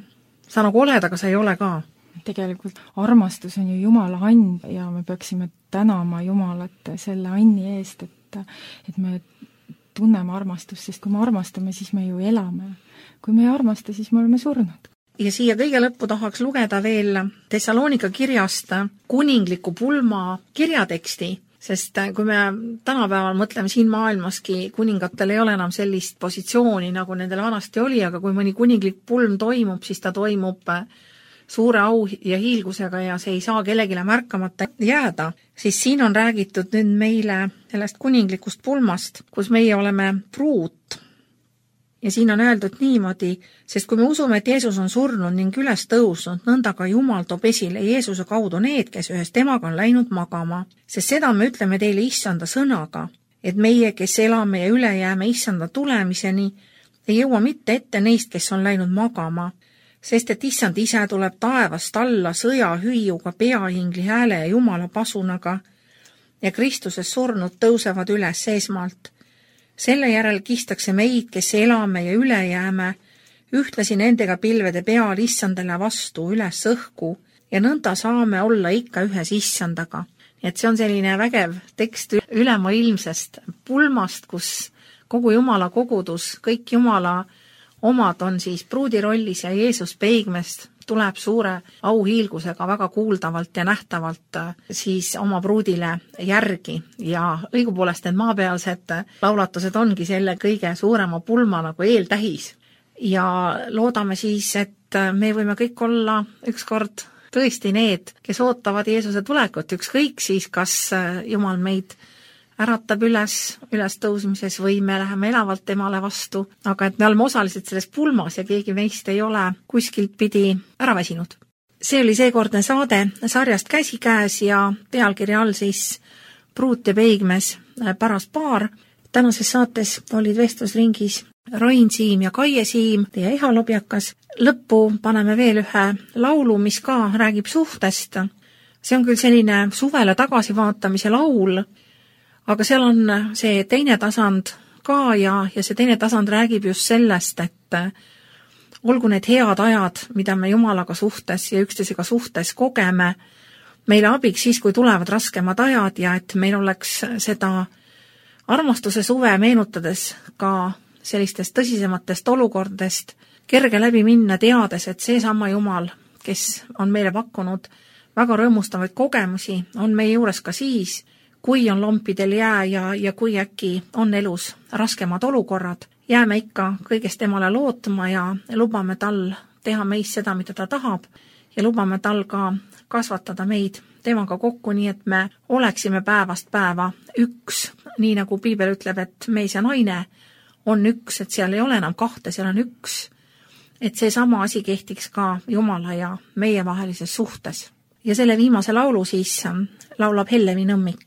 sa nagu oled, aga sa ei ole ka. Tegelikult armastus on ju Jumala and ja me peaksime tänama Jumalat selle anni eest, et, et me tunneme armastust, sest kui me armastame, siis me ju elame. Kui me ei armasta, siis me oleme surnud. Ja siia kõige lõppu tahaks lugeda veel Thessalonika kirjast kuningliku pulma kirjateksti, sest kui me tänapäeval mõtleme siin maailmaski, kuningatel ei ole enam sellist positsiooni, nagu nendel vanasti oli, aga kui mõni kuninglik pulm toimub, siis ta toimub suure au ja hiilgusega ja see ei saa kellegile märkamata jääda, siis siin on räägitud nüüd meile sellest kuninglikust pulmast, kus meie oleme pruut. Ja siin on öeldud niimoodi, sest kui me usume, et Jeesus on surnud ning üles tõusnud, nõnda ka Jumal toob esile Jeesuse kaudu need, kes ühes temaga on läinud magama. Sest seda me ütleme teile issanda sõnaga, et meie, kes elame ja üle jääme issanda tulemiseni, ei jõua mitte ette neist, kes on läinud magama, sest et issand ise tuleb taevast alla sõja hüüuga, peahingli hääle ja Jumala pasunaga ja Kristuses surnud tõusevad üles esmalt. Selle järel kistakse meid, kes elame ja üle jääme, ühtlasi nendega pilvede peal issandale vastu üles õhku ja nõnda saame olla ikka ühes issandaga. Et see on selline vägev tekst ülemaailmsest pulmast, kus kogu Jumala kogudus, kõik Jumala omad on siis pruudi rollis ja Jeesus peigmest tuleb suure auhiilgusega väga kuuldavalt ja nähtavalt siis oma pruudile järgi ja õigupoolest need maapealsed laulatused ongi selle kõige suurema pulma nagu eeltähis ja loodame siis, et me võime kõik olla ükskord tõesti need, kes ootavad Jeesuse tulekut, ükskõik siis, kas Jumal meid äratab üles, üles tõusmises või me läheme elavalt temale vastu, aga et me oleme osalised selles pulmas ja keegi meist ei ole kuskilt pidi ära väsinud. See oli seekordne saade sarjast Käsikäes ja pealkirja all siis Pruut ja peigmes paras paar. Tänases saates olid vestlusringis Rain Siim ja Kaie Siim, teie ihalobjakas. Lõppu paneme veel ühe laulu, mis ka räägib suhtest. See on küll selline suvele tagasivaatamise laul, aga seal on see teine tasand ka ja, ja see teine tasand räägib just sellest, et olgu need head ajad, mida me Jumalaga suhtes ja üksteisega suhtes kogeme, meile abiks siis, kui tulevad raskemad ajad ja et meil oleks seda armastuse suve meenutades ka sellistest tõsisematest olukordest kerge läbi minna, teades, et see sama Jumal, kes on meile pakkunud väga rõõmustavaid kogemusi, on meie juures ka siis, kui on lompidel jää ja, ja kui äkki on elus raskemad olukorrad, jääme ikka kõigest temale lootma ja lubame tal teha meis seda, mida ta tahab ja lubame tal ka kasvatada meid temaga kokku, nii et me oleksime päevast päeva üks, nii nagu piibel ütleb, et mees ja naine on üks, et seal ei ole enam kahte, seal on üks. Et see sama asi kehtiks ka Jumala ja meie vahelises suhtes. Ja selle viimase laulu siis laulab Hellevi Nõmmik.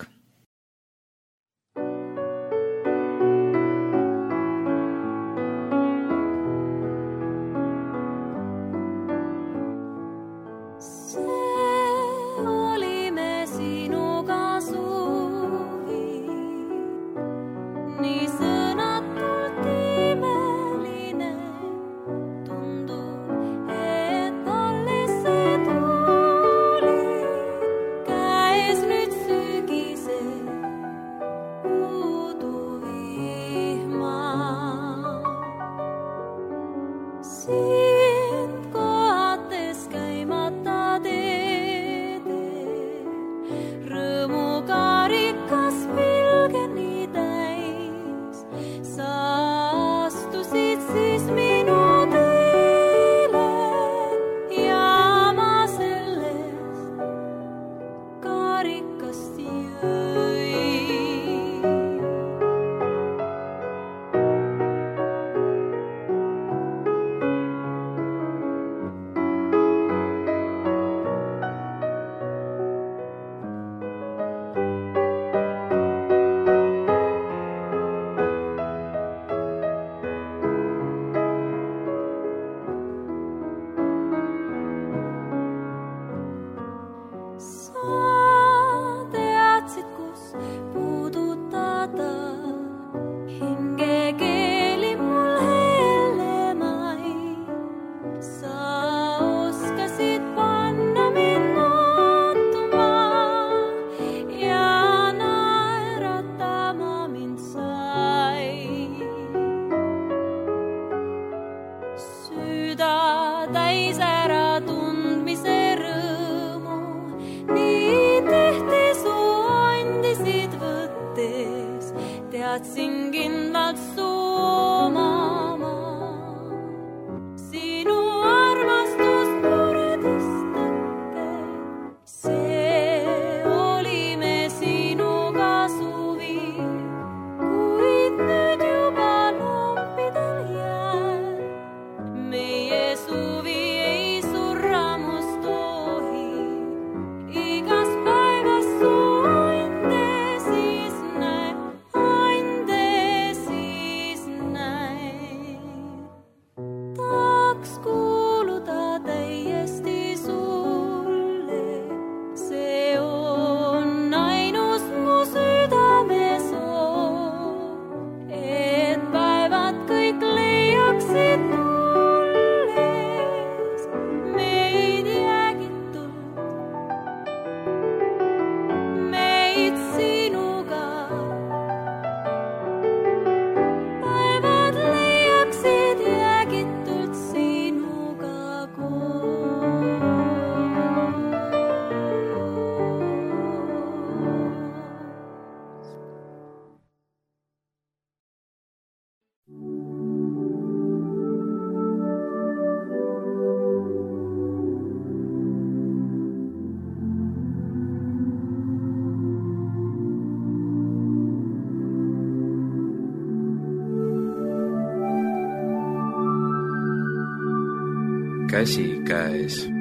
Käsi käes.